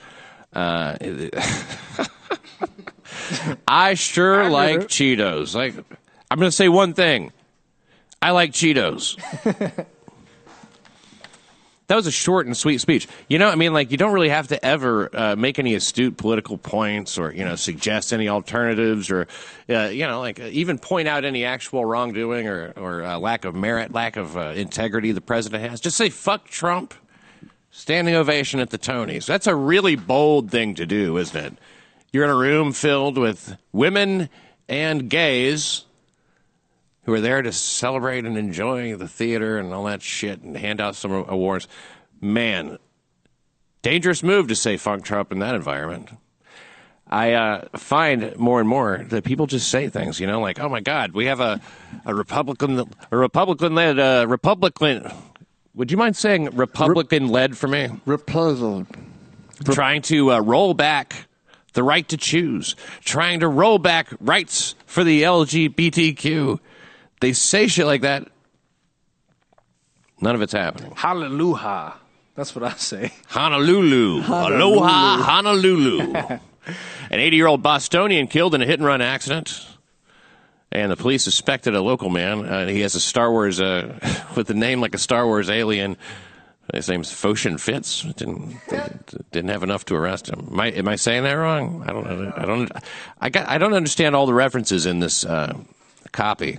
I sure like Cheetos. Like, I'm going to say one thing. I like Cheetos. That was a short and sweet speech. You know, I mean, like, you don't really have to ever make any astute political points or, suggest any alternatives or, even point out any actual wrongdoing or lack of merit, lack of integrity the president has. Just say, fuck Trump. Standing ovation at the Tonys. That's a really bold thing to do, isn't it? You're in a room filled with women and gays who are there to celebrate and enjoy the theater and all that shit and hand out some awards. Man, dangerous move to say fuck Trump in that environment. I find more and more that people just say things, like, oh my God, we have a Republican-led Republican. Would you mind saying Republican-led for me? Republican. Trying to roll back the right to choose. Trying to roll back rights for the LGBTQ. They say shit like that. None of it's happening. Hallelujah. That's what I say. Honolulu. Aloha, Honolulu. An 80-year-old Bostonian killed in a hit-and-run accident. And the police suspected a local man. He has a Star Wars, with a name like a Star Wars alien. His name's Foshin Fitz. Didn't have enough to arrest him. Am I saying that wrong? I don't understand all the references in this copy.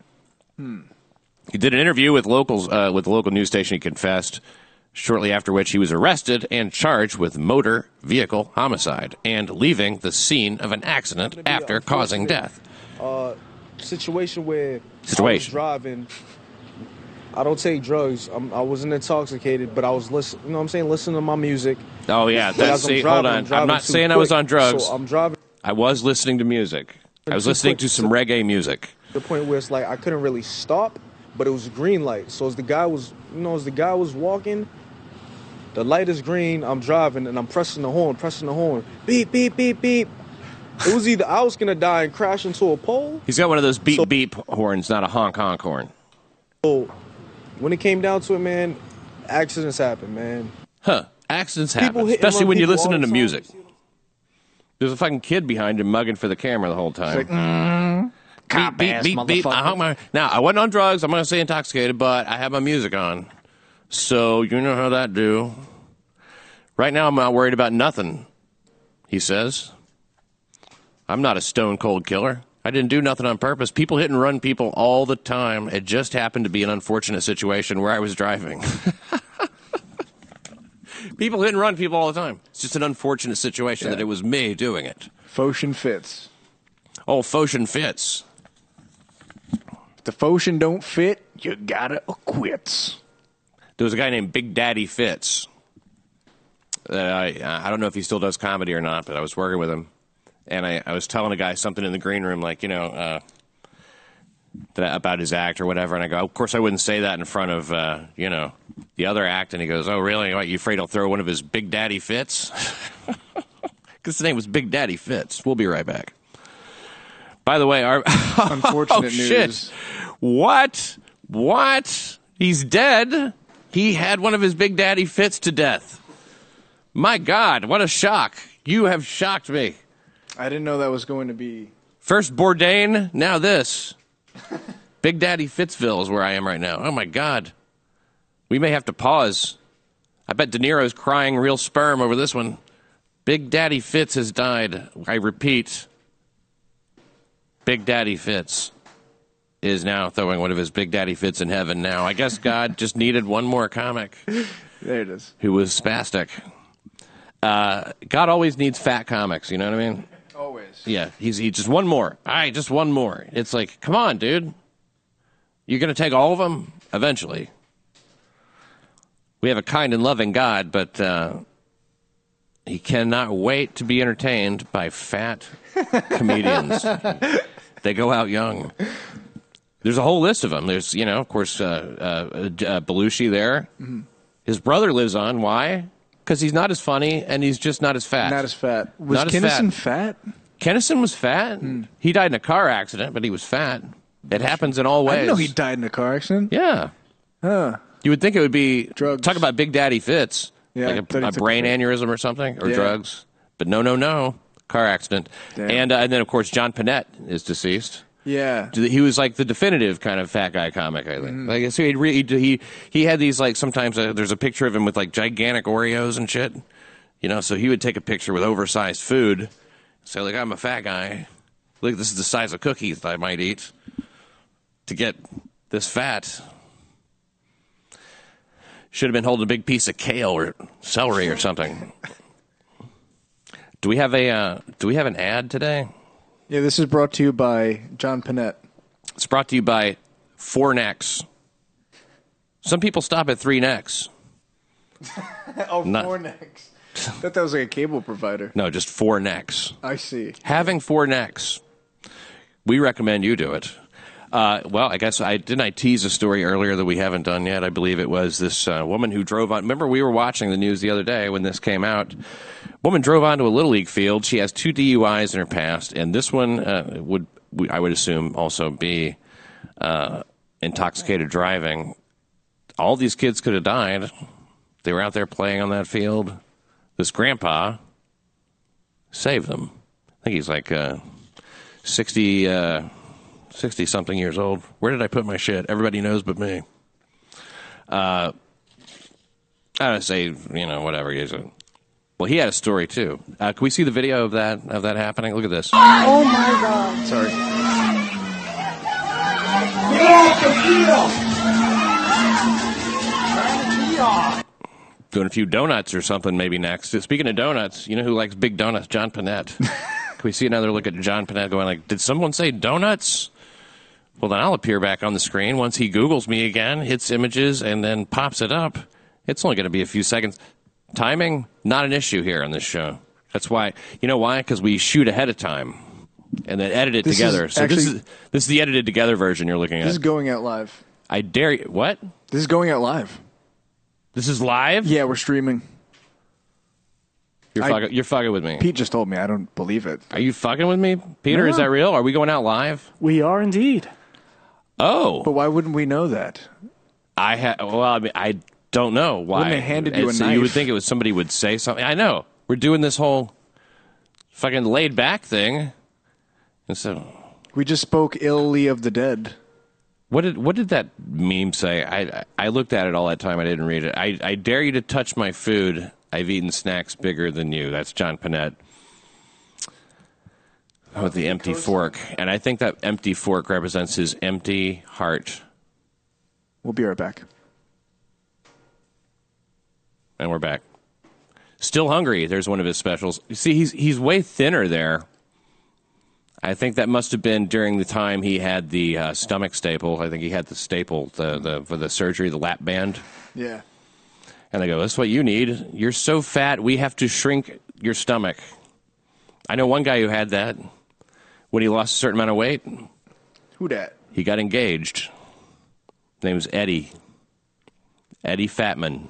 He did an interview with locals with the local news station. He confessed. Shortly after which he was arrested and charged with motor vehicle homicide and leaving the scene of an accident after causing death. Situation where I was driving. I don't take drugs. I wasn't intoxicated, but I was listening to my music. Oh yeah, hold on. I'm not saying I was on drugs. So I'm driving. I was listening to music. I was listening to some reggae music. The point where it's like I couldn't really stop, but it was a green light. So as the guy was walking, the light is green. I'm driving and I'm pressing the horn. Beep, beep, beep, beep. It was either I was going to die and crash into a pole. He's got one of those beep, beep horns, not a honk, honk horn. So when it came down to it, man, accidents happen, man. Huh. Accidents happen, especially when you're listening to music. There's a fucking kid behind him mugging for the camera the whole time. It's like, beep, beep, beep. Now, I wasn't on drugs. I'm going to say intoxicated, but I had my music on. So you know how that do. Right now, I'm not worried about nothing, he says. I'm not a stone-cold killer. I didn't do nothing on purpose. People hit and run people all the time. It just happened to be an unfortunate situation where I was driving. People hit and run people all the time. It's just an unfortunate situation that it was me doing it. Foshin Fitz. Oh, Foshin Fitz. If the Foshin don't fit, you gotta quit. There was a guy named Big Daddy Fitz. I don't know if he still does comedy or not, but I was working with him. And I was telling a guy something in the green room, like, about his act or whatever. And I go, of course I wouldn't say that in front of, the other act. And he goes, oh, really? What, you afraid I'll throw one of his Big Daddy Fits? Because his name was Big Daddy Fitz. We'll be right back. By the way, our unfortunate news. Shit. What? He's dead. He had one of his Big Daddy Fits to death. My God, what a shock. You have shocked me. I didn't know that was going to be... First Bourdain, now this. Big Daddy Fitzville is where I am right now. Oh, my God. We may have to pause. I bet De Niro's crying real sperm over this one. Big Daddy Fitz has died. I repeat, Big Daddy Fitz is now throwing one of his Big Daddy Fits in heaven now. I guess God just needed one more comic. There it is. Who was spastic. God always needs fat comics, you know what I mean? Always. Yeah, he just one more. All right, just one more. It's like, come on, dude. You're going to take all of them? Eventually. We have a kind and loving God, but he cannot wait to be entertained by fat comedians. They go out young. There's a whole list of them. There's, of course, Belushi there. Mm-hmm. His brother lives on. Why? Because he's not as funny and he's just not as fat. Not as fat. Was Not as Kinnison fat? Kennison was fat. He died in a car accident, but he was fat. It happens in all ways. I didn't know he died in a car accident. Yeah. Huh. You would think it would be Drugs. Talk about Big Daddy Fitz, Yeah, I like thought he a took brain a pill. aneurysm or something, or Yeah. drugs. But no, car accident. Damn. And then of course John Panette is deceased. Yeah. He was like the definitive kind of fat guy comic, I think. Like, so he had these, like, sometimes there's a picture of him with, like, gigantic Oreos and shit. You know, so he would take a picture with oversized food, say, like, I'm a fat guy. Look, this is the size of cookies that I might eat to get this fat. Should have been holding a big piece of kale or celery or something. Do we have an ad today? Yeah, this is brought to you by John Panette. It's brought to you by Four Necks. Some people stop at Three Necks. Oh, Not- Four Necks. I thought that was like a cable provider. No, just Four Necks. I see. Having four necks. We recommend you do it. Well, I guess I tease a story earlier that we haven't done yet. I believe it was this woman who drove on. Remember, we were watching the news the other day when this came out. Woman drove onto a Little League field. She has 2 DUIs in her past, and this one I would assume also be intoxicated driving. All these kids could have died. They were out there playing on that field. This grandpa saved them. I think he's like 60-something years old. Where did I put my shit? Everybody knows but me. I don't say, whatever. Well, he had a story, too. Can we see the video of that happening? Look at this. Oh my God. Sorry. Get off the field! Get off! Doing a few donuts or something maybe next. Speaking of donuts, you know who likes big donuts? John Panette. Can we see another look at John Panette going like, did someone say donuts? Well, then I'll appear back on the screen once he Googles me again, hits images, and then pops it up. It's only going to be a few seconds. Timing, not an issue here on this show. That's why. You know why? Because we shoot ahead of time and then edit it This together. is So actually- this is the edited together version you're looking at. This is going out live. I dare you. What? This is going out live. This is live? Yeah, we're streaming. You're fucking with me. Pete just told me. I don't believe it. Are you fucking with me? Peter, No. is that real? Are we going out live? We are indeed. Oh. But why wouldn't we know that? I don't know why. Wouldn't they handed you a You knife? would think it was somebody would say something. I know. We're doing this whole fucking laid back thing. And so We just spoke illy of the dead. what did that meme say? I looked at it all that time. I didn't read it. I dare you to touch my food. I've eaten snacks bigger than you. That's John Panette. With the empty fork. And I think that empty fork represents his empty heart. We'll be right back. And we're back. Still hungry. There's one of his specials. You see, he's way thinner there. I think that must have been during the time he had the stomach staple. I think he had the staple for the surgery, the lap band. Yeah. And they go, that's what you need. You're so fat, we have to shrink your stomach. I know one guy who had that. When he lost a certain amount of weight, Who dat? he got engaged. His name was Eddie. Eddie Fatman.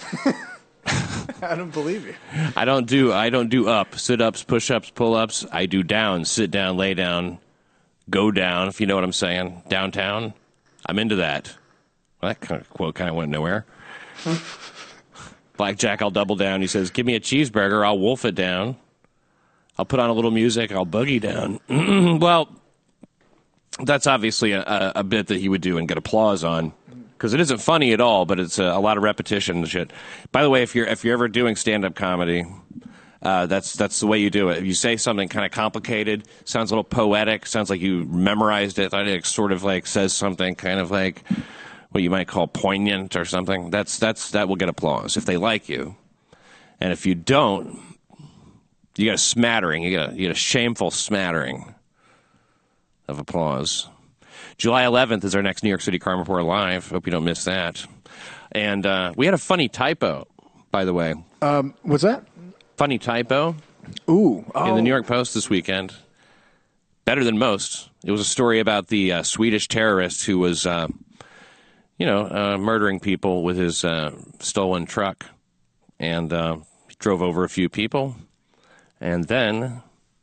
I don't believe you. I don't do up, sit-ups, push-ups, pull-ups. I do down, sit down, lay down, go down, if you know what I'm saying. Downtown. I'm into that. Well, that kind of quote kind of went nowhere. Blackjack, I'll double down. He says, give me a cheeseburger, I'll wolf it down. I'll put on a little music, I'll boogie down. Well, that's obviously a bit that he would do and get applause on. Because it isn't funny at all, but it's a lot of repetition and shit. By the way, if you're ever doing stand-up comedy, that's the way you do it. If you say something kind of complicated, sounds a little poetic, sounds like you memorized it, it sort of like says something kind of like what you might call poignant or something. That will get applause if they like you. And if you don't, you got a smattering. You get a shameful smattering of applause. July 11th is our next New York City Crime Report Live. Hope you don't miss that. And we had a funny typo, by the way. What's that? Funny typo Ooh. in the New York Post this weekend. Better than most. It was a story about the Swedish terrorist who was murdering people with his stolen truck. And he drove over a few people. And then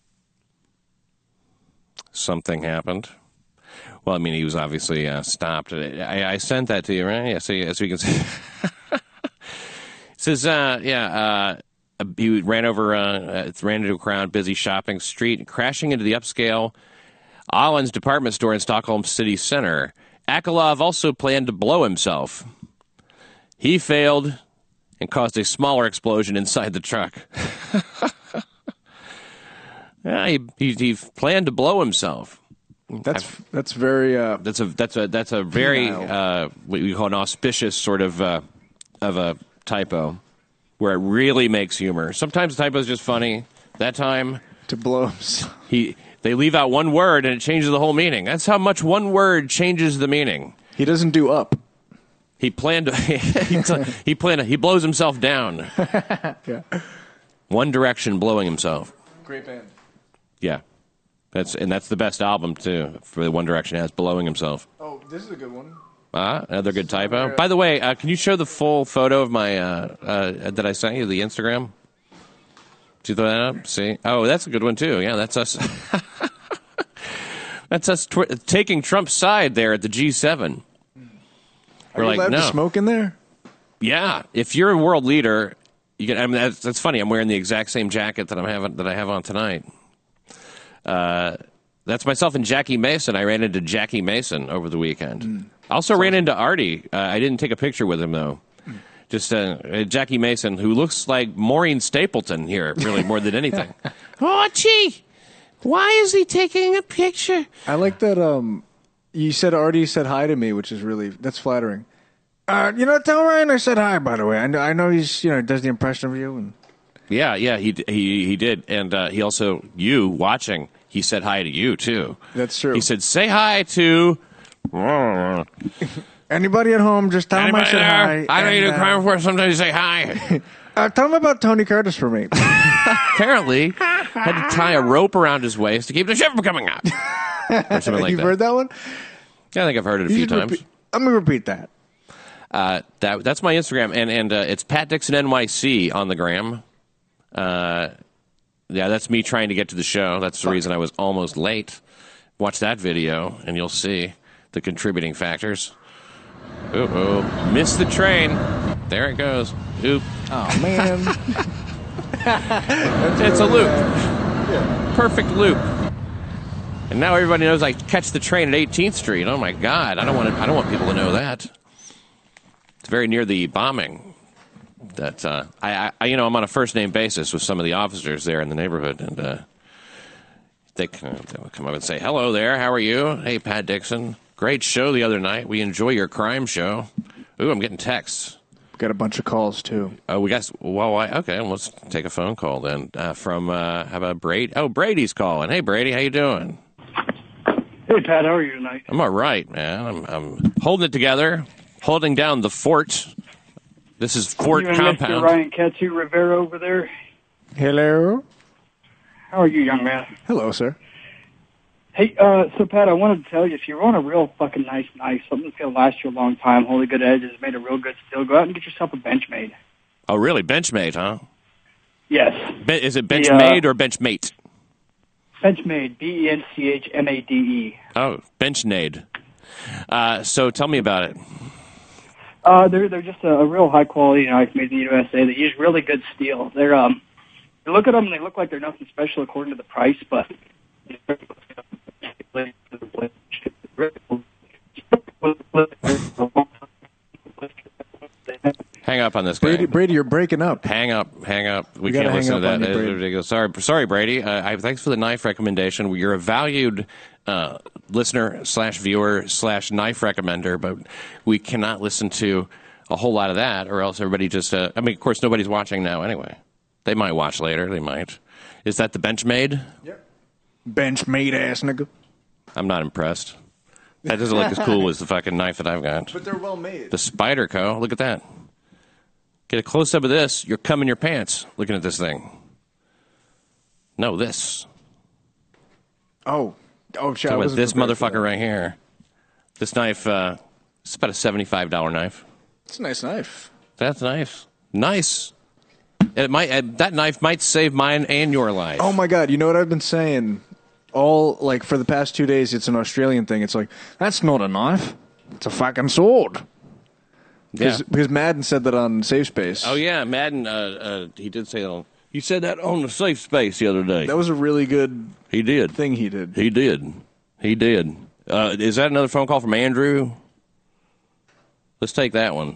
something happened. Well, I mean, he was obviously stopped. I sent that to you, right? Yeah, so as we can see. It says, he ran into a crowd, busy shopping street, crashing into the upscale Åhléns department store in Stockholm city center. Akolov also planned to blow himself. He failed and caused a smaller explosion inside the truck. Yeah, he planned to blow himself. That's very that's a very what we call an auspicious sort of a typo, where it really makes humor. Sometimes the typo is just funny. That time to blow himself. They leave out one word and it changes the whole meaning. That's how much one word changes the meaning. He doesn't do up. He planned to, he blows himself down. Yeah. One Direction blowing himself. Great band. Yeah. That's the best album too for One Direction has Blowing Himself. Oh, this is a good one. Another good typo. By the way, can you show the full photo of my that I sent you, the Instagram? Did you throw that up? See? Oh, that's a good one too. Yeah, that's us. That's us taking Trump's side there at the G7. Are you allowed to smoke in there? Yeah, if you're a world leader, you can. I mean, that's funny. I'm wearing the exact same jacket that I have on tonight. That's myself and Jackie Mason. I ran into Jackie Mason over the weekend. Also ran into Artie. I didn't take a picture with him though. Just Jackie Mason, who looks like Maureen Stapleton here, really more than anything. Oh, gee, why is he taking a picture? I like that. You said Artie said hi to me, which is that's flattering. Tell Ryan I said hi. By the way, I know he's does the impression of you. And yeah, he did, and he also watching. He said hi to you too. That's true. He said, "Say hi to." Anybody at home, just tell him I said hi. I know you do crime report. Sometimes you say hi. Tell him about Tony Curtis for me. Apparently, had to tie a rope around his waist to keep the shit from coming out. Or something like You've heard that one? Yeah, I think I've heard it a few times. Let me repeat that. That's my Instagram, and it's Pat Dixon NYC on the gram. Yeah, that's me trying to get to the show. That's the reason I was almost late. Watch that video, and you'll see the contributing factors. Uh-oh. Missed the train. There it goes. Oop. Oh, man. It's a loop. Yeah. Perfect loop. And now everybody knows I catch the train at 18th Street. Oh, my God. I don't want people to know that. It's very near the bombing. That I'm on a first-name basis with some of the officers there in the neighborhood, and they will come up and say, "Hello there, how are you? Hey, Pat Dixon. Great show the other night. We enjoy your crime show." Ooh, I'm getting texts. Got a bunch of calls, too. Oh, okay, let's take a phone call then. From, how about Brady? Oh, Brady's calling. Hey, Brady, how you doing? Hey, Pat, how are you tonight? I'm all right, man. I'm holding it together, holding down the fort. This is Fort Compound. Mr. Ryan Katsu Rivera over there. Hello. How are you, young man? Hello, sir. Hey, so Pat, I wanted to tell you, if you want a real fucking nice knife, something that's going to last you a long time, hold a good edges, made a real good steel, go out and get yourself a Benchmade. Oh, really? Benchmade, huh? Yes. Is it Benchmade or Benchmate? Benchmade, Benchmade. Oh, Benchnade. So tell me about it. They're just a real high quality knife made in the USA. They use really good steel. They're you look at them and they look like they're nothing special according to the price, but hang up on this guy. Brady, you're breaking up. Hang up. We can't listen to that. It's ridiculous. Sorry, Brady. Thanks for the knife recommendation. You're a valued listener / viewer / knife recommender, but we cannot listen to a whole lot of that, or else everybody just. Of course, nobody's watching now anyway. They might watch later. They might. Is that the Benchmade? Yep. Benchmade ass nigga. I'm not impressed. That doesn't look as cool as the fucking knife that I've got. But they're well made. The Spyderco. Look at that. Get a close up of this. You're cumming your pants looking at this thing. No, this. Oh, shit. Talk about this motherfucker right here. This knife It's about a $75 knife. It's a nice knife. That's nice. Nice. That knife might save mine and your life. Oh my God! You know what I've been saying? All like for the past 2 days, it's an Australian thing. It's like that's not a knife; it's a fucking sword. Yeah. Because Madden said that on Safe Space. Oh yeah, Madden. He did say that. He said that on the Safe Space the other day. That was a really good. He did. Thing he did. He did. He did. Is that another phone call from Andrew? Let's take that one.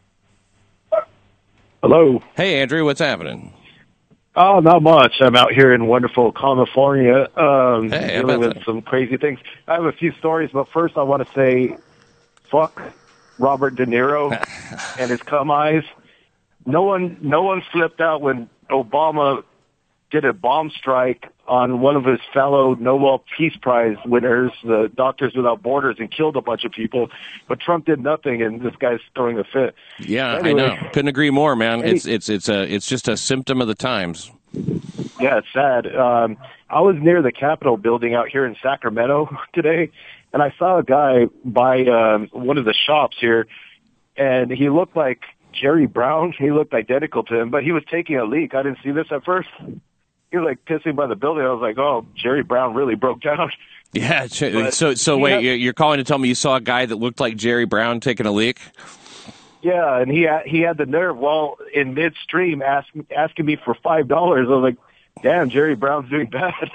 Hello. Hey, Andrew, what's happening? Oh, not much. I'm out here in wonderful California, dealing with some crazy things. I have a few stories, but first I want to say, fuck Robert De Niro and his cum eyes. No one flipped out when Obama did a bomb strike on one of his fellow Nobel Peace Prize winners, the Doctors Without Borders, and killed a bunch of people. But Trump did nothing, and this guy's throwing a fit. Yeah, anyway, I know. Couldn't agree more, man. It's just a symptom of the times. Yeah, it's sad. I was near the Capitol building out here in Sacramento today, and I saw a guy by one of the shops here, and he looked like Jerry Brown. He looked identical to him, but he was taking a leak. I didn't see this at first. He was like pissing by the building. I was like, oh, Jerry Brown really broke down. Yeah. So wait, you're calling to tell me you saw a guy that looked like Jerry Brown taking a leak? Yeah, and he had the nerve while in midstream asking me for $5. I was like, damn, Jerry Brown's doing bad.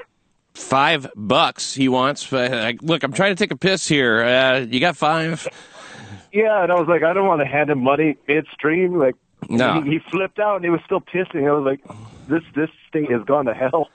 $5 he wants. Look, I'm trying to take a piss here. You got $5? Yeah, and I was like, I don't want to hand him money midstream. Like, no. He flipped out and he was still pissing. I was like, this state has gone to hell.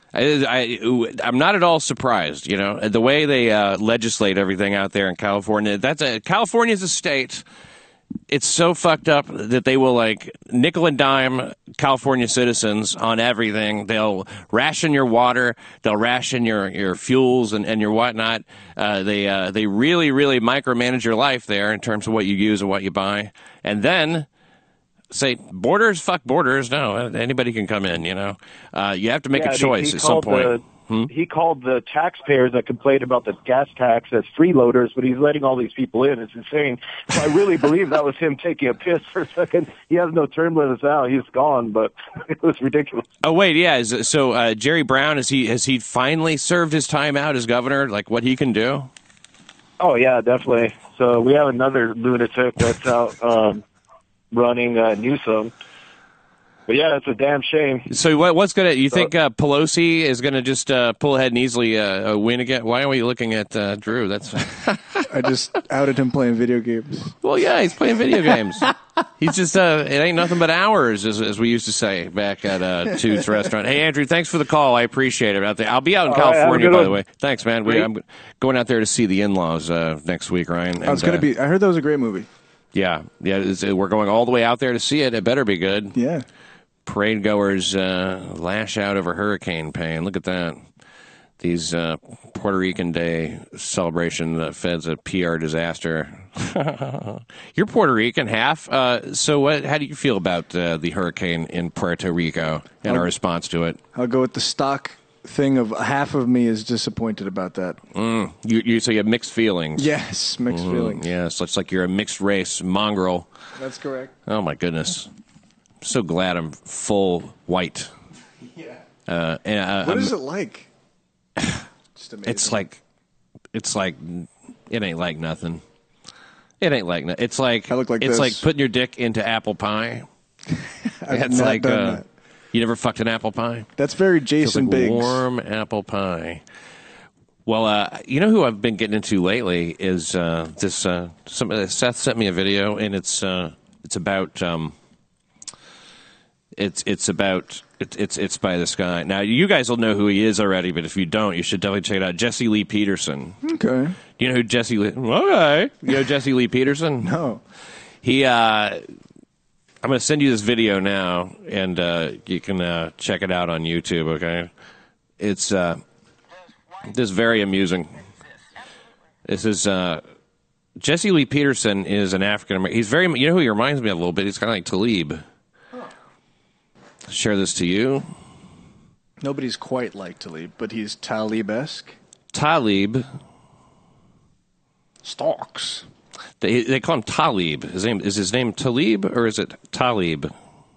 I'm not at all surprised. You know, the way they legislate everything out there in California. California's a state. It's so fucked up that they will like nickel and dime California citizens on everything. They'll ration your water. They'll ration your fuels and your whatnot. They really, really micromanage your life there in terms of what you use and what you buy. And then say borders, fuck borders. No, anybody can come in. You know, you have to make a choice at some point. He called the taxpayers that complained about the gas tax as freeloaders, but he's letting all these people in. It's insane. So I really believe that was him taking a piss for a second. He has no term limits now. He's gone, but it was ridiculous. Oh, wait, yeah. So Jerry Brown, has he finally served his time out as governor, like what he can do? Oh, yeah, definitely. So we have another lunatic that's out running Newsom. But yeah, it's a damn shame. So what's going to, you think Pelosi is going to just pull ahead and easily win again? Why are we looking at Drew? That's I just outed him playing video games. Well, yeah, he's playing video games. He's just, it ain't nothing but hours, as we used to say back at Toots Restaurant. Hey, Andrew, thanks for the call. I appreciate it. I'll be out in California, by the way. Thanks, man. I'm going out there to see the in-laws next week, Ryan. I heard that was a great movie. Yeah. We're going all the way out there to see it. It better be good. Yeah. Parade goers lash out over hurricane pain. Look at that. These Puerto Rican Day celebration, the Fed's a PR disaster. You're Puerto Rican, half. So how do you feel about the hurricane in Puerto Rico and our response to it? I'll go with the stock thing of half of me is disappointed about that. So you have mixed feelings. Yes, mixed feelings. Yeah, so it's like you're a mixed race mongrel. That's correct. Oh, my goodness. I'm so glad I'm full white. Yeah. What is it like? Just amazing. It's like it ain't like nothing. It ain't like nothing. It's like I look like it's this. like putting your dick into apple pie. It's like you never fucked an apple pie. That's very Jason like Biggs. Warm apple pie. Well, you know who I've been getting into lately is this. Seth sent me a video, and it's about. It's by this guy. Now, you guys will know who he is already, but if you don't, you should definitely check it out. Jesse Lee Peterson. Okay. Do you know who Jesse Lee? Okay. You know Jesse Lee Peterson? No. I'm going to send you this video now, and you can check it out on YouTube. Okay. It's this very amusing. This is Jesse Lee Peterson is an African American. He's very. You know who he reminds me of a little bit? He's kind of like Talib. Share this to you. Nobody's quite like Talib, but he's Talib-esque. Talib stalks. They call him Talib. Is his name Talib or is it Talib?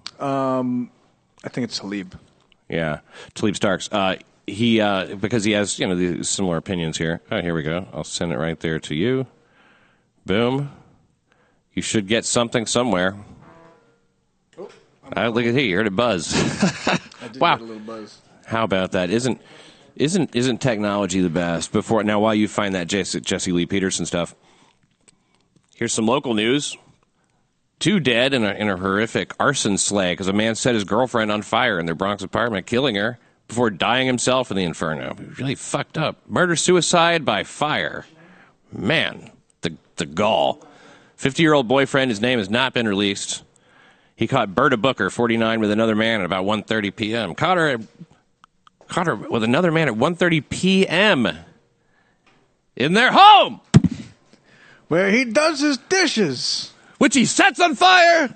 I think it's Talib. Yeah, Talib Starks. He because he has these similar opinions here. Oh, here we go. I'll send it right there to you. Boom. You should get something somewhere. Oh, look at you heard it buzz. I did wow. get a little buzz. How about that? Isn't technology the best? Now, while you find that Jesse Lee Peterson stuff, here's some local news. 2 dead in a horrific arson slay because a man set his girlfriend on fire in their Bronx apartment, killing her before dying himself in the inferno. Really fucked up. Murder-suicide by fire. Man, the gall. 50-year-old boyfriend, his name has not been released. He caught Berta Booker, 49, with another man at about 1:30 p.m. Caught her with another man at 1:30 p.m. in their home, where he does his dishes, which he sets on fire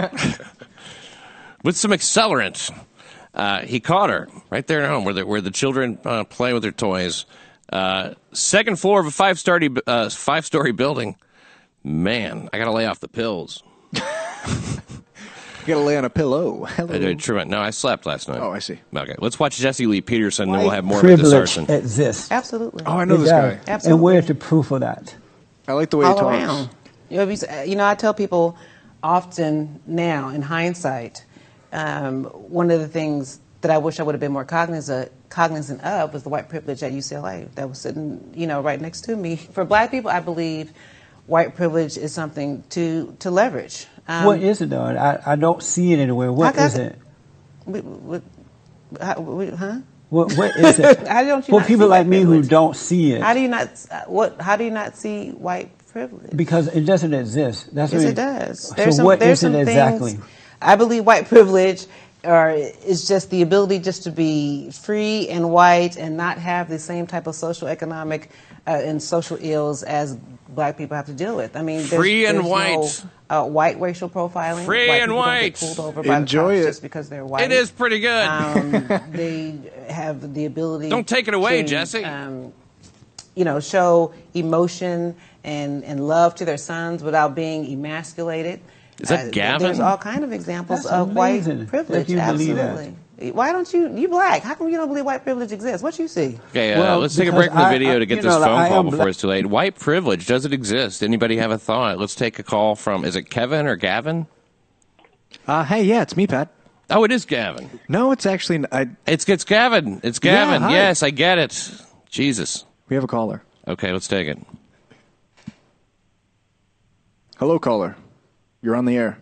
with some accelerant. He caught her right there at home where the children play with their toys. Second floor of a five-story building. Man, I got to lay off the pills. You got to lay on a pillow. Hello. No, I slept last night. Oh, I see. Okay, let's watch Jesse Lee Peterson, and then we'll have more of Privilege this arson. exists. Absolutely. Oh, I know this guy. Absolutely. And where's the proof of that? I like the way he All talks. around. I tell people often now, in hindsight, one of the things that I wish I would have been more cognizant of was the white privilege at UCLA that was sitting, right next to me. For black people, I believe white privilege is something to leverage. What is it, though? I don't see it anywhere. What is it? Huh? What is it? How don't you for not people see like white me privilege? who don't see it. How do you not see white privilege? Because it doesn't exist. That's yes, what it does. So what is it exactly? I believe white privilege is just the ability just to be free and white and not have the same type of social, economic, and social ills as black people have to deal with. I mean, free and white. No, white racial profiling. Free white and white. Don't get pulled over by Enjoy the cops it. just because they're white. It is pretty good. They have the ability. Don't take it away, Jesse. Show emotion and love to their sons without being emasculated. Is that Gavin? There's all kind of examples That's of amazing white privilege. that you believe Absolutely. Why don't you black? How come you don't believe white privilege exists? What you see? Okay, Well, let's take a break from the video to get this phone call before black. it's too late. White privilege, does it exist? Anybody have a thought? Let's take a call from, is it Kevin or Gavin? Hey, yeah, it's me, Pat. Oh, it is Gavin. No, it's actually... It's Gavin. It's Gavin. Yeah, hi. Yes, I get it. Jesus. We have a caller. Okay, let's take it. Hello, caller. You're on the air.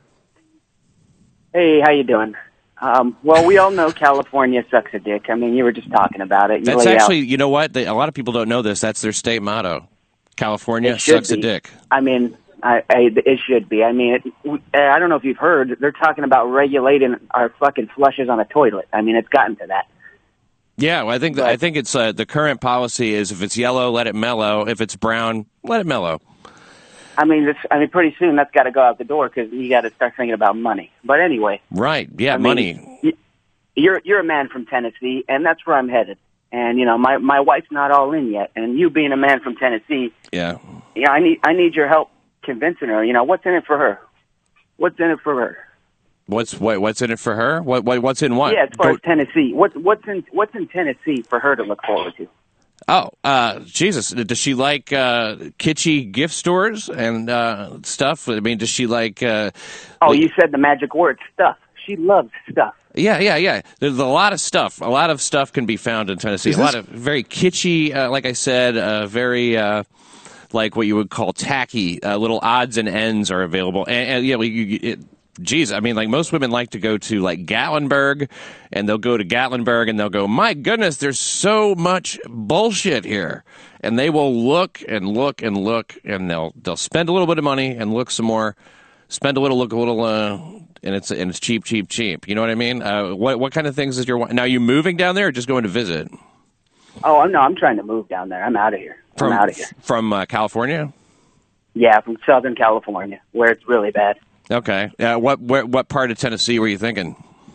Hey, how you doing? Well, we all know California sucks a dick. I mean, you were just talking about it. That's actually, you know what? A lot of people don't know this. That's their state motto. California sucks a dick. I mean, it should be. I mean, I don't know if you've heard. They're talking about regulating our fucking flushes on a toilet. I mean, it's gotten to that. Yeah, well, I think it's the current policy is if it's yellow, let it mellow. If it's brown, let it mellow. I mean, pretty soon that's got to go out the door because you got to start thinking about money. But anyway, right? Yeah, money. You're a man from Tennessee, and that's where I'm headed. And my wife's not all in yet, and you being a man from Tennessee, yeah, I need your help convincing her. What's in it for her? What's in it for her? What's in it for her? What's in what? Yeah, as far as Tennessee, what's in Tennessee for her to look forward to? Oh, Jesus! Does she like kitschy gift stores and stuff? I mean, does she like? You said the magic word, stuff. She loves stuff. Yeah. There's a lot of stuff. A lot of stuff can be found in Tennessee. A lot of very kitschy, like I said, very like what you would call tacky little odds and ends are available. And yeah, geez, I mean, like most women like to go to like Gatlinburg, and they'll go to Gatlinburg and they'll go, my goodness, there's so much bullshit here, and they will look and look and look, and they'll spend a little bit of money and look some more, spend a little, look a little, and it's cheap. You know what I mean? What kind of things is your now? You moving down there or just going to visit? Oh no, I'm trying to move down there. I'm out of here. From California. Yeah, from Southern California, where it's really bad. Okay. What part of Tennessee were you thinking?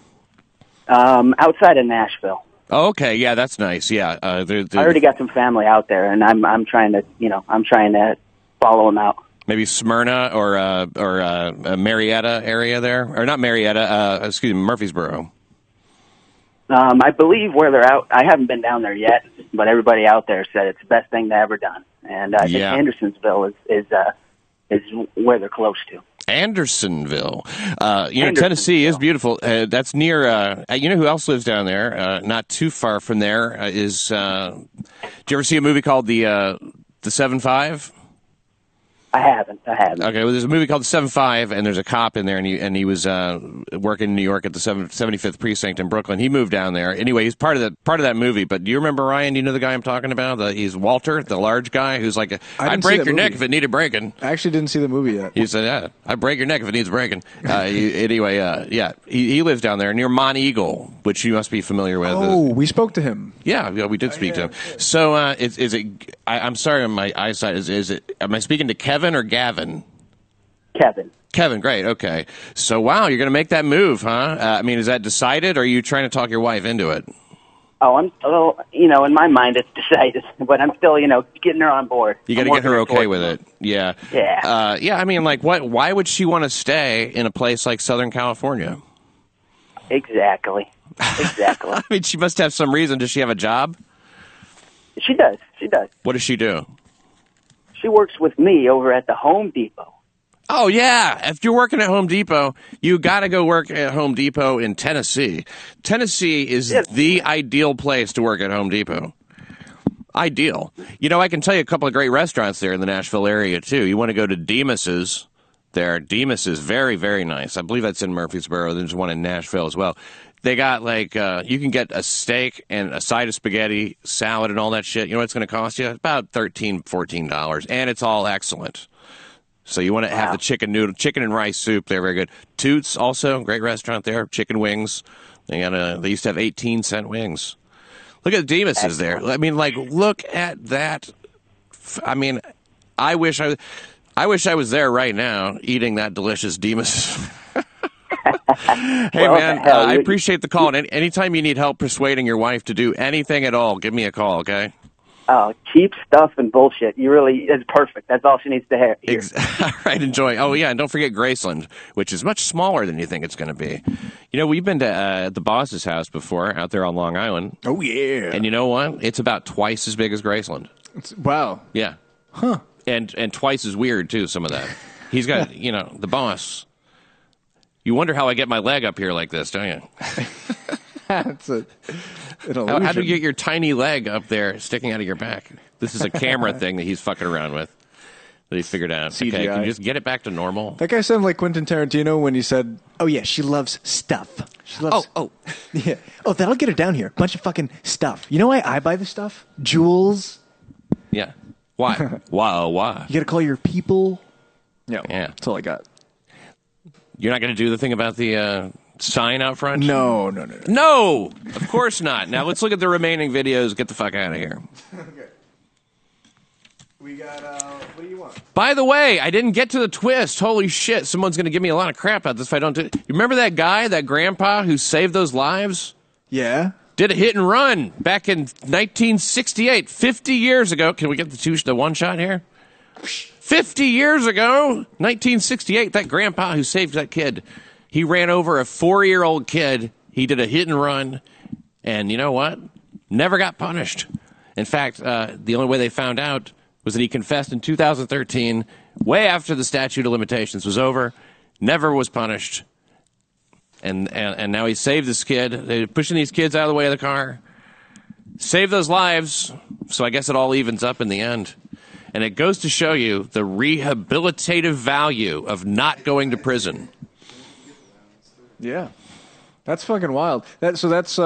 Outside of Nashville. Oh, okay. Yeah, that's nice. Yeah. I already got some family out there, and I'm trying to follow them out. Maybe Smyrna or Marietta area there, or not Marietta. Excuse me, Murfreesboro. I believe where they're out. I haven't been down there yet, but everybody out there said it's the best thing they ever done. And I think Andersonville is where they're close to. Andersonville. Tennessee is beautiful. That's near, you know who else lives down there? Not too far from there is, did you ever see a movie called The 7-5? I haven't. Okay, well, there's a movie called The 7-5, and there's a cop in there, and he was working in New York at the 75th Precinct in Brooklyn. He moved down there. Anyway, he's part of that movie. But do you remember, Ryan? Do you know the guy I'm talking about? He's Walter, the large guy, who's like, I'd break your neck if it needed breaking. I actually didn't see the movie yet. He said, yeah, I'd break your neck if it needs breaking. He lives down there near Mont Eagle, which you must be familiar with. Oh, we spoke to him. Yeah, we did speak to him. So, I'm sorry, my eyesight, am I speaking to Kevin or Gavin? Kevin, great, okay. So, wow, you're going to make that move, huh? Is that decided, or are you trying to talk your wife into it? Oh, I'm still, in my mind it's decided, but I'm still, getting her on board. You got to get her okay with it. Yeah. Yeah. Why would she want to stay in a place like Southern California? Exactly. She must have some reason. Does she have a job? She does. What does she do? She works with me over at the Home Depot. Oh, yeah. If you're working at Home Depot, you got to go work at Home Depot in Tennessee. Tennessee is the ideal place to work at Home Depot. Ideal. I can tell you a couple of great restaurants there in the Nashville area, too. You want to go to Demas's there. Demas is very, very nice. I believe that's in Murfreesboro. There's one in Nashville as well. They got, you can get a steak and a side of spaghetti, salad, and all that shit. You know what it's going to cost you? About $13, $14. And it's all excellent. So you want to have the chicken and rice soup. They're very good. Toots, also, great restaurant there. Chicken wings. They used to have 18-cent wings. Look at Demas's there. Look at that. I wish I was there right now eating that delicious Demas. Hey, man, I appreciate the call. And anytime you need help persuading your wife to do anything at all, give me a call, okay? Oh, cheap stuff and bullshit. It's perfect. That's all she needs to hear. All right, enjoy. Oh, yeah, and don't forget Graceland, which is much smaller than you think it's going to be. We've been to the boss's house before out there on Long Island. Oh, yeah. And you know what? It's about twice as big as Graceland. Wow. Yeah. Huh. And twice as weird, too, some of that. He's got, the boss. You wonder how I get my leg up here like this, don't you? It's an illusion. How do you get your tiny leg up there sticking out of your back? This is a camera thing that he's fucking around with that he figured out. CGI. Okay, can you just get it back to normal? That guy sounded like Quentin Tarantino when he said, oh, yeah, she loves stuff. She loves... Oh. Yeah. Oh, that'll get her down here. Bunch of fucking stuff. You know why I buy the stuff? Jewels. Yeah. Why? Why? You got to call your people. Yeah. That's all I got. You're not going to do the thing about the sign out front? No. No, of course not. Now let's look at the remaining videos. Get the fuck out of here. Okay. We got, what do you want? By the way, I didn't get to the twist. Holy shit, someone's going to give me a lot of crap about this if I don't do it. You remember that guy, that grandpa who saved those lives? Yeah. Did a hit and run back in 1968, 50 years ago. Can we get the one shot here? 50 years ago, 1968, that grandpa who saved that kid, he ran over a 4-year-old kid. He did a hit and run, and you know what? Never got punished. In fact, the only way they found out was that he confessed in 2013, way after the statute of limitations was over, never was punished. And now he saved this kid. They're pushing these kids out of the way of the car. Save those lives, so I guess it all evens up in the end. And it goes to show you the rehabilitative value of not going to prison. Yeah. That's fucking wild. That's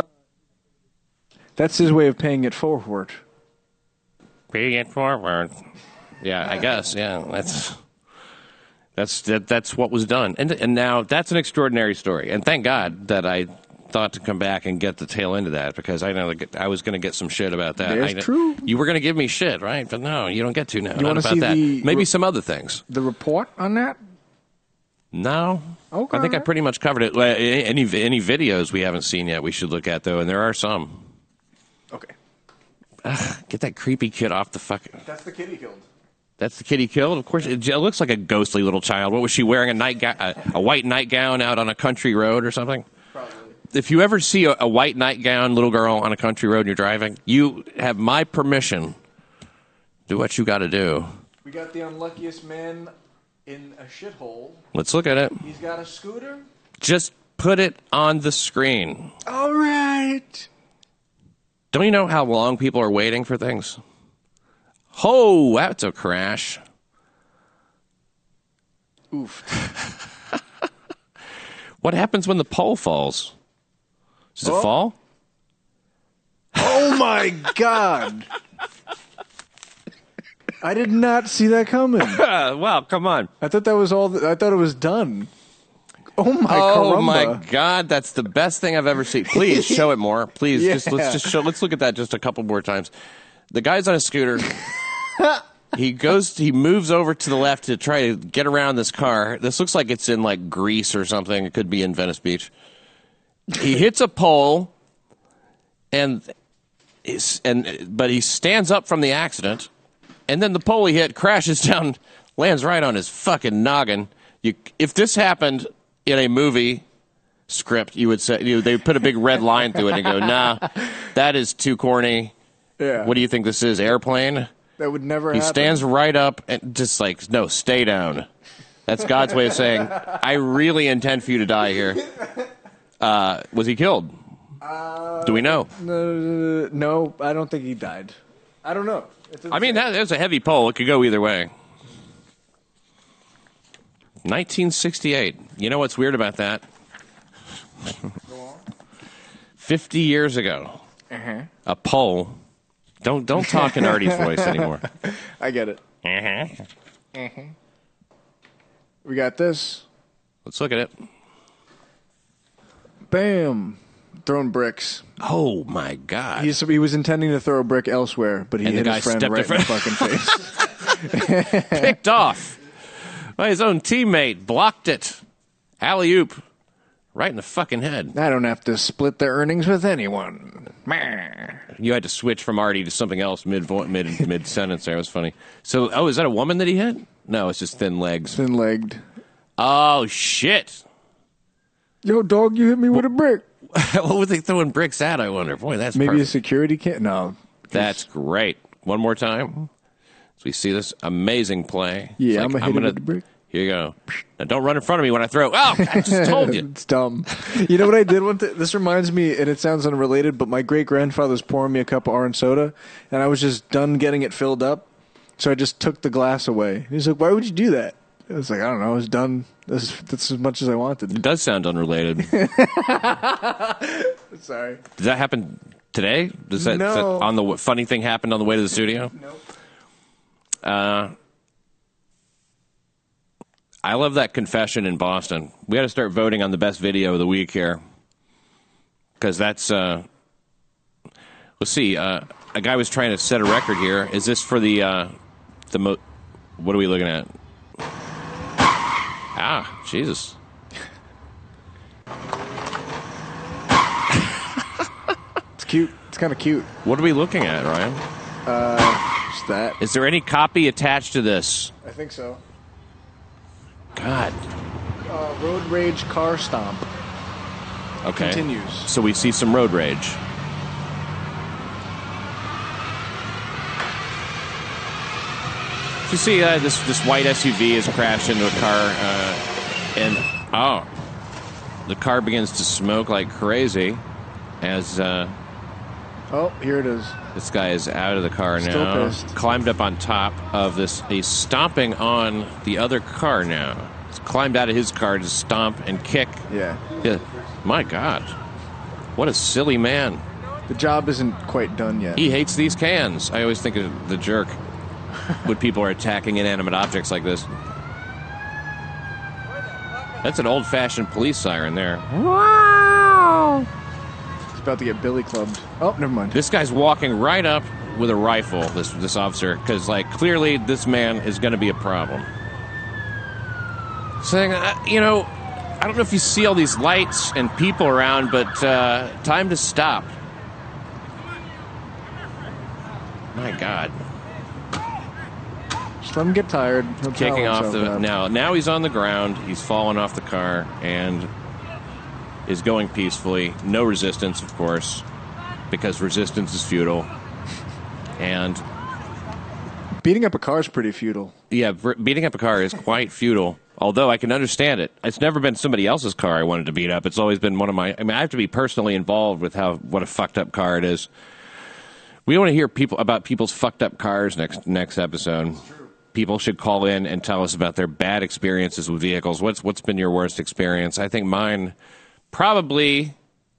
his way of paying it forward. Paying it forward. Yeah, I guess. Yeah, that's what was done. And now that's an extraordinary story. And thank God that I thought to come back and get the tail end of that, because I know that I was going to get some shit about that. That's true. You were going to give me shit, right? But no, you don't get to now. You Not about that. Maybe some other things. The report on that? No. Okay. I think I pretty much covered it. Any videos we haven't seen yet we should look at, though, and there are some. Okay. Get that creepy kid off the fucking... That's the kid he killed. That's the kid he killed? Of course, it looks like a ghostly little child. What was she wearing, a white nightgown out on a country road or something? Probably. If you ever see a white nightgown little girl on a country road and you're driving, you have my permission. Do what you got to do. We got the unluckiest man in a shithole. Let's look at it. He's got a scooter? Just put it on the screen. All right. Don't you know how long people are waiting for things? Oh, that's a crash. Oof. What happens when the pole falls? Does it fall? Oh, my God. I did not see that coming. Wow, come on. I thought that was all. I thought it was done. Oh my God, that's the best thing I've ever seen. Please show it more. Please, Yeah. let's look at that just a couple more times. The guy's on a scooter. He moves over to the left to try to get around this car. This looks like it's in like Greece or something. It could be in Venice Beach. He hits a pole, but he stands up from the accident, and then the pole he hit crashes down, lands right on his fucking noggin. If this happened in a movie script, you would say they would put a big red line through it and go, "Nah, that is too corny." Yeah. What do you think this is? Airplane? That would never He happen. stands right up and just like, no, stay down. That's God's way of saying, I really intend for you to die here. Was he killed? Do we know? No, I don't think he died. I don't know. I mean, that's a heavy pole. It could go either way. 1968. You know what's weird about that? 50 years ago, a pole. Don't talk in Artie's voice anymore. I get it. We got this. Let's look at it. Bam. Throwing bricks. Oh, my God. He was intending to throw a brick elsewhere, but he And the hit guy his friend stepped right in the fucking face. Picked off by his own teammate. Blocked it. Alley-oop. Right in the fucking head. I don't have to split the earnings with anyone. You had to switch from Artie to something else mid-sentence there. It was funny. So, is that a woman that he hit? No, it's just thin legs. Thin-legged. Oh, shit. Yo, dog, you hit me with a brick. What were they throwing bricks at, I wonder? Boy, that's Maybe perfect. a security cam? No. That's great. One more time. So we see this amazing play. Yeah, It's I'm going to hit it with the brick. Here you go. Now, don't run in front of me when I throw. Oh, I just told you. It's dumb. You know what I did one This reminds me, and it sounds unrelated, but my great-grandfather was pouring me a cup of orange soda, and I was just done getting it filled up, so I just took the glass away. He's like, why would you do that? I was like, I don't know. I was done. That's as much as I wanted. It does sound unrelated. Sorry. Does that happen today? No. Is that funny thing happened on the way to the studio? Nope. I love that confession in Boston. We got to start voting on the best video of the week here. Because that's... let's see. A guy was trying to set a record here. Is this for the what are we looking at? Ah, Jesus. It's cute. It's kind of cute. What are we looking at, Ryan? Just that. Is there any copy attached to this? I think so. God. Road Rage Car Stomp. Okay. Continues. So we see some road rage. You see this white SUV has crashed into a car, and the car begins to smoke like crazy as oh, here it is. This guy is out of the car Still now. pissed. Climbed up on top of this. He's stomping on the other car now. He's climbed out of his car to stomp and kick. Yeah. My God. What a silly man. The job isn't quite done yet. He hates these cans. I always think of the jerk when people are attacking inanimate objects like this. That's an old-fashioned police siren there. He's about to get billy clubbed. Oh, never mind. This guy's walking right up with a rifle, this officer, because, clearly this man is going to be a problem. Saying, I don't know if you see all these lights and people around, but time to stop. My God. Just let him get tired. He'll Kicking tell off himself that. now he's on the ground. He's fallen off the car and is going peacefully. No resistance, of course, because resistance is futile. And beating up a car is pretty futile. Yeah, beating up a car is quite futile. Although I can understand it. It's never been somebody else's car I wanted to beat up. It's always been one of my. I mean, I have to be personally involved with what a fucked up car it is. We want to hear about people's fucked up cars next episode. People should call in and tell us about their bad experiences with vehicles. What's been your worst experience? I think mine probably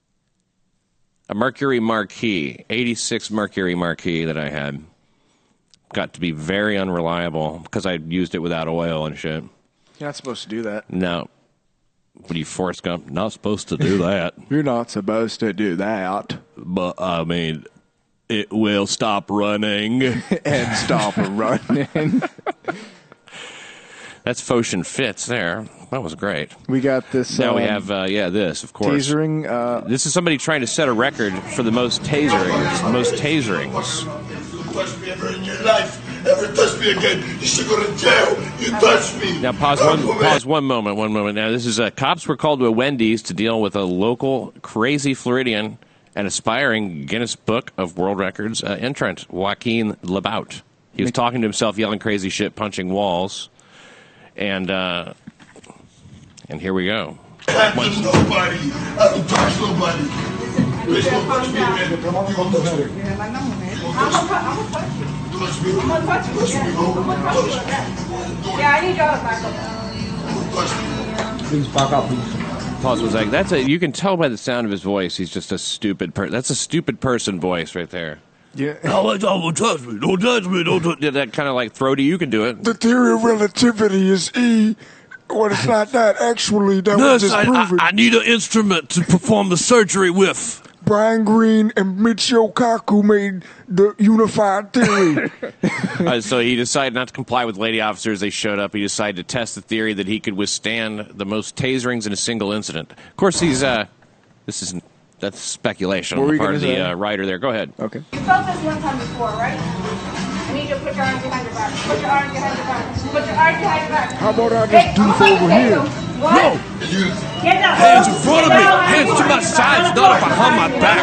a Mercury Marquis, 86 Mercury Marquis that I had. Got to be very unreliable because I used it without oil and shit. You're not supposed to do that. No. What are you, Forrest Gump? Not supposed to do that. You're not supposed to do that. But, I mean, it will stop running. And stop running. That's Foshin Fitz there. That was great. We got this. Now we have, this, of course. Tasering. This is somebody trying to set a record for the most taserings. Most taserings. Touch me ever in your life. Ever touch me again, you should go to jail. You touch me. Now pause one moment. Now this is cops were called to a Wendy's to deal with a local crazy Floridian and aspiring Guinness Book of World Records entrant, Joaquin Labout. He was talking to himself, yelling crazy shit, punching walls, and here we go. I don't touch nobody. I don't touch nobody. Please don't touch me again. You won't touch me. I'm gonna touch you. Touch me. I'm gonna touch you. Touch me, bro. Yeah, I need y'all to back up. Please back up, please. Pause was like, you can tell by the sound of his voice, he's just a stupid person. That's a stupid person voice right there. Yeah. Don't touch me. Don't touch me. Don't touch me. That kind of like throaty, you can do it. The theory of relativity is E. When it's not that, actually, that was just proven. I need an instrument to perform the surgery with. Brian Greene and Michio Kaku made the unified theory. So he decided not to comply with lady officers. They showed up. He decided to test the theory that he could withstand the most taserings in a single incident. Of course, that's speculation on the part of the writer there. Go ahead. Okay. You felt this one time before, right? I need you to put your arms behind your back. Put your arms behind your back. Put your arms behind your back. How about I just do this over here? What? No! Get down. Hands in front of me! Hands to my sides, not behind my back!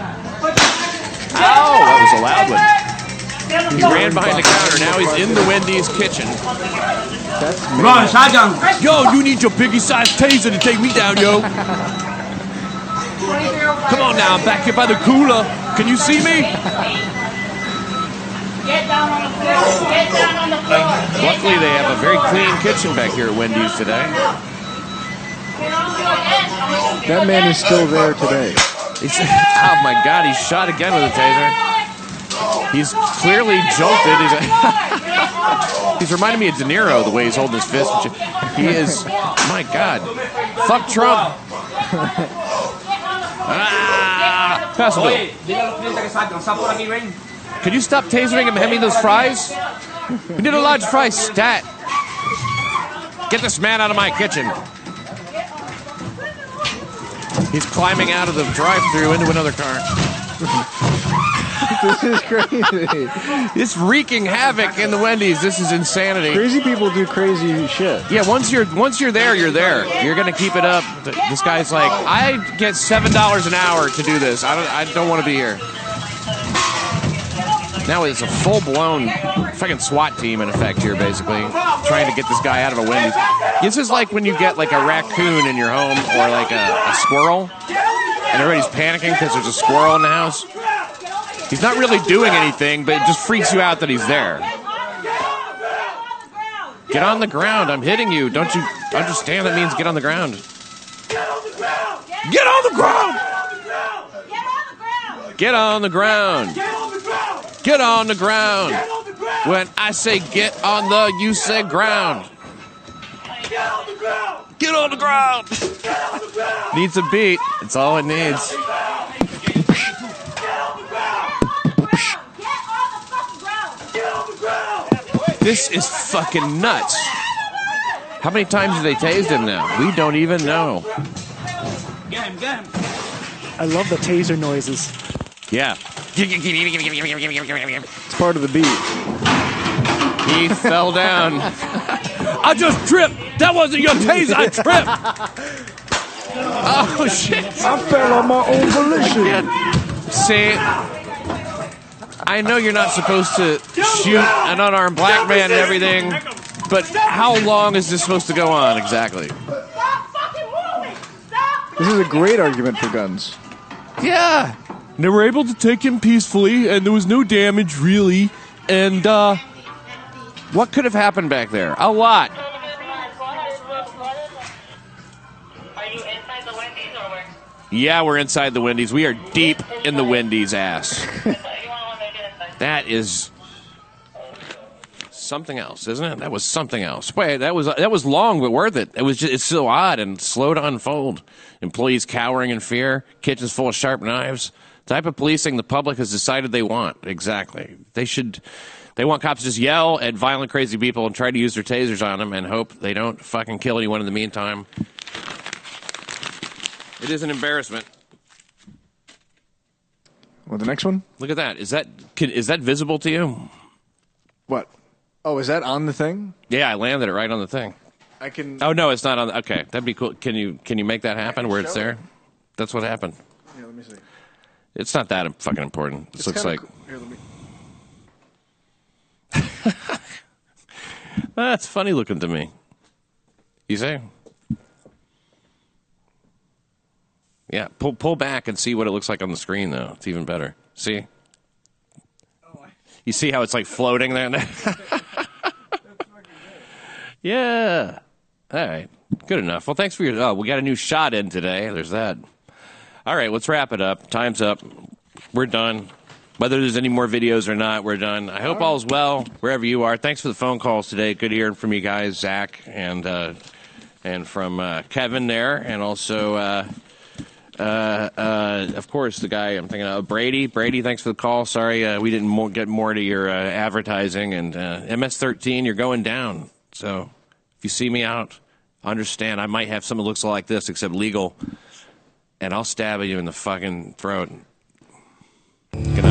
Ow! That was a loud one. He ran behind the counter. Now he's in the Wendy's kitchen. Run, shotgun! Yo, you need your piggy-sized taser to take me down, yo! Come on now, I'm back here by the cooler. Can you see me? Get down on the floor. Get down on the floor. Luckily, they have a very clean kitchen back here at Wendy's today. That man is still there today. Oh my God, he's shot again with a taser. He's clearly jolted. He's reminding me of De Niro, the way he's holding his fist. He is, my God. Fuck Trump. Pass a bill. Can you stop tasering him and hand me those fries? We need a large fry stat. Get this man out of my kitchen. He's climbing out of the drive-thru into another car. This is crazy. It's wreaking havoc in the Wendy's. This is insanity. Crazy people do crazy shit. Yeah, once you're there, you're there. You're gonna keep it up. This guy's like, I get $7 an hour to do this. I don't want to be here. Now it's a full-blown fucking SWAT team in effect here, basically, trying to get this guy out of a Wendy's. This is like when you get like a raccoon in your home or like a squirrel, and everybody's panicking because there's a squirrel in the house. He's not really doing anything, but it just freaks you out that he's there. Get on the ground. I'm hitting you. Don't you understand that means get on the ground? Get on the ground! Get on the ground. Get on the ground. When I say get on the, you say ground. Get on the ground. Needs a beat. That's all it needs. This is fucking nuts. How many times have they tased him now? We don't even know. I love the taser noises. Yeah. It's part of the beat. He fell down. I just tripped. That wasn't your taser. I tripped. Oh, shit. I fell on my own volition. See, I know you're not supposed to shoot an unarmed black man and everything, but how long is this supposed to go on exactly? This is a great argument for guns. Yeah. They were able to take him peacefully, and there was no damage, really. And, what could have happened back there? A lot. Yeah, we're inside the Wendy's. We are deep in the Wendy's ass. That is something else, isn't it? That was something else. Wait, that was long but worth it. It's so odd and slow to unfold. Employees cowering in fear, kitchens full of sharp knives. The type of policing the public has decided they want. Exactly. They want cops to just yell at violent, crazy people and try to use their tasers on them and hope they don't fucking kill anyone in the meantime. It is an embarrassment. Well, the next one? Look at that. Is that visible to you? What? Oh, is that on the thing? Yeah, I landed it right on the thing. I can. Oh no, it's not on. Okay, that'd be cool. Can you make that happen where it's there? That's what happened. Yeah, let me see. It's not that fucking important. This looks like. Cool. Here, let me. That's funny looking to me. You say? Yeah, pull back and see what it looks like on the screen, though. It's even better. See? You see how it's like floating there? Yeah. All right. Good enough. Well, thanks for your... Oh, we got a new shot in today. There's that. All right, let's wrap it up. Time's up. We're done. Whether there's any more videos or not, we're done. I hope all's well wherever you are. Thanks for the phone calls today. Good hearing from you guys, Zach, and from Kevin there, and also... of course, the guy I'm thinking of, Brady. Brady, thanks for the call. Sorry, we didn't get more to your advertising. And MS-13, you're going down. So if you see me out, understand I might have something that looks like this, except legal, and I'll stab you in the fucking throat. Good night.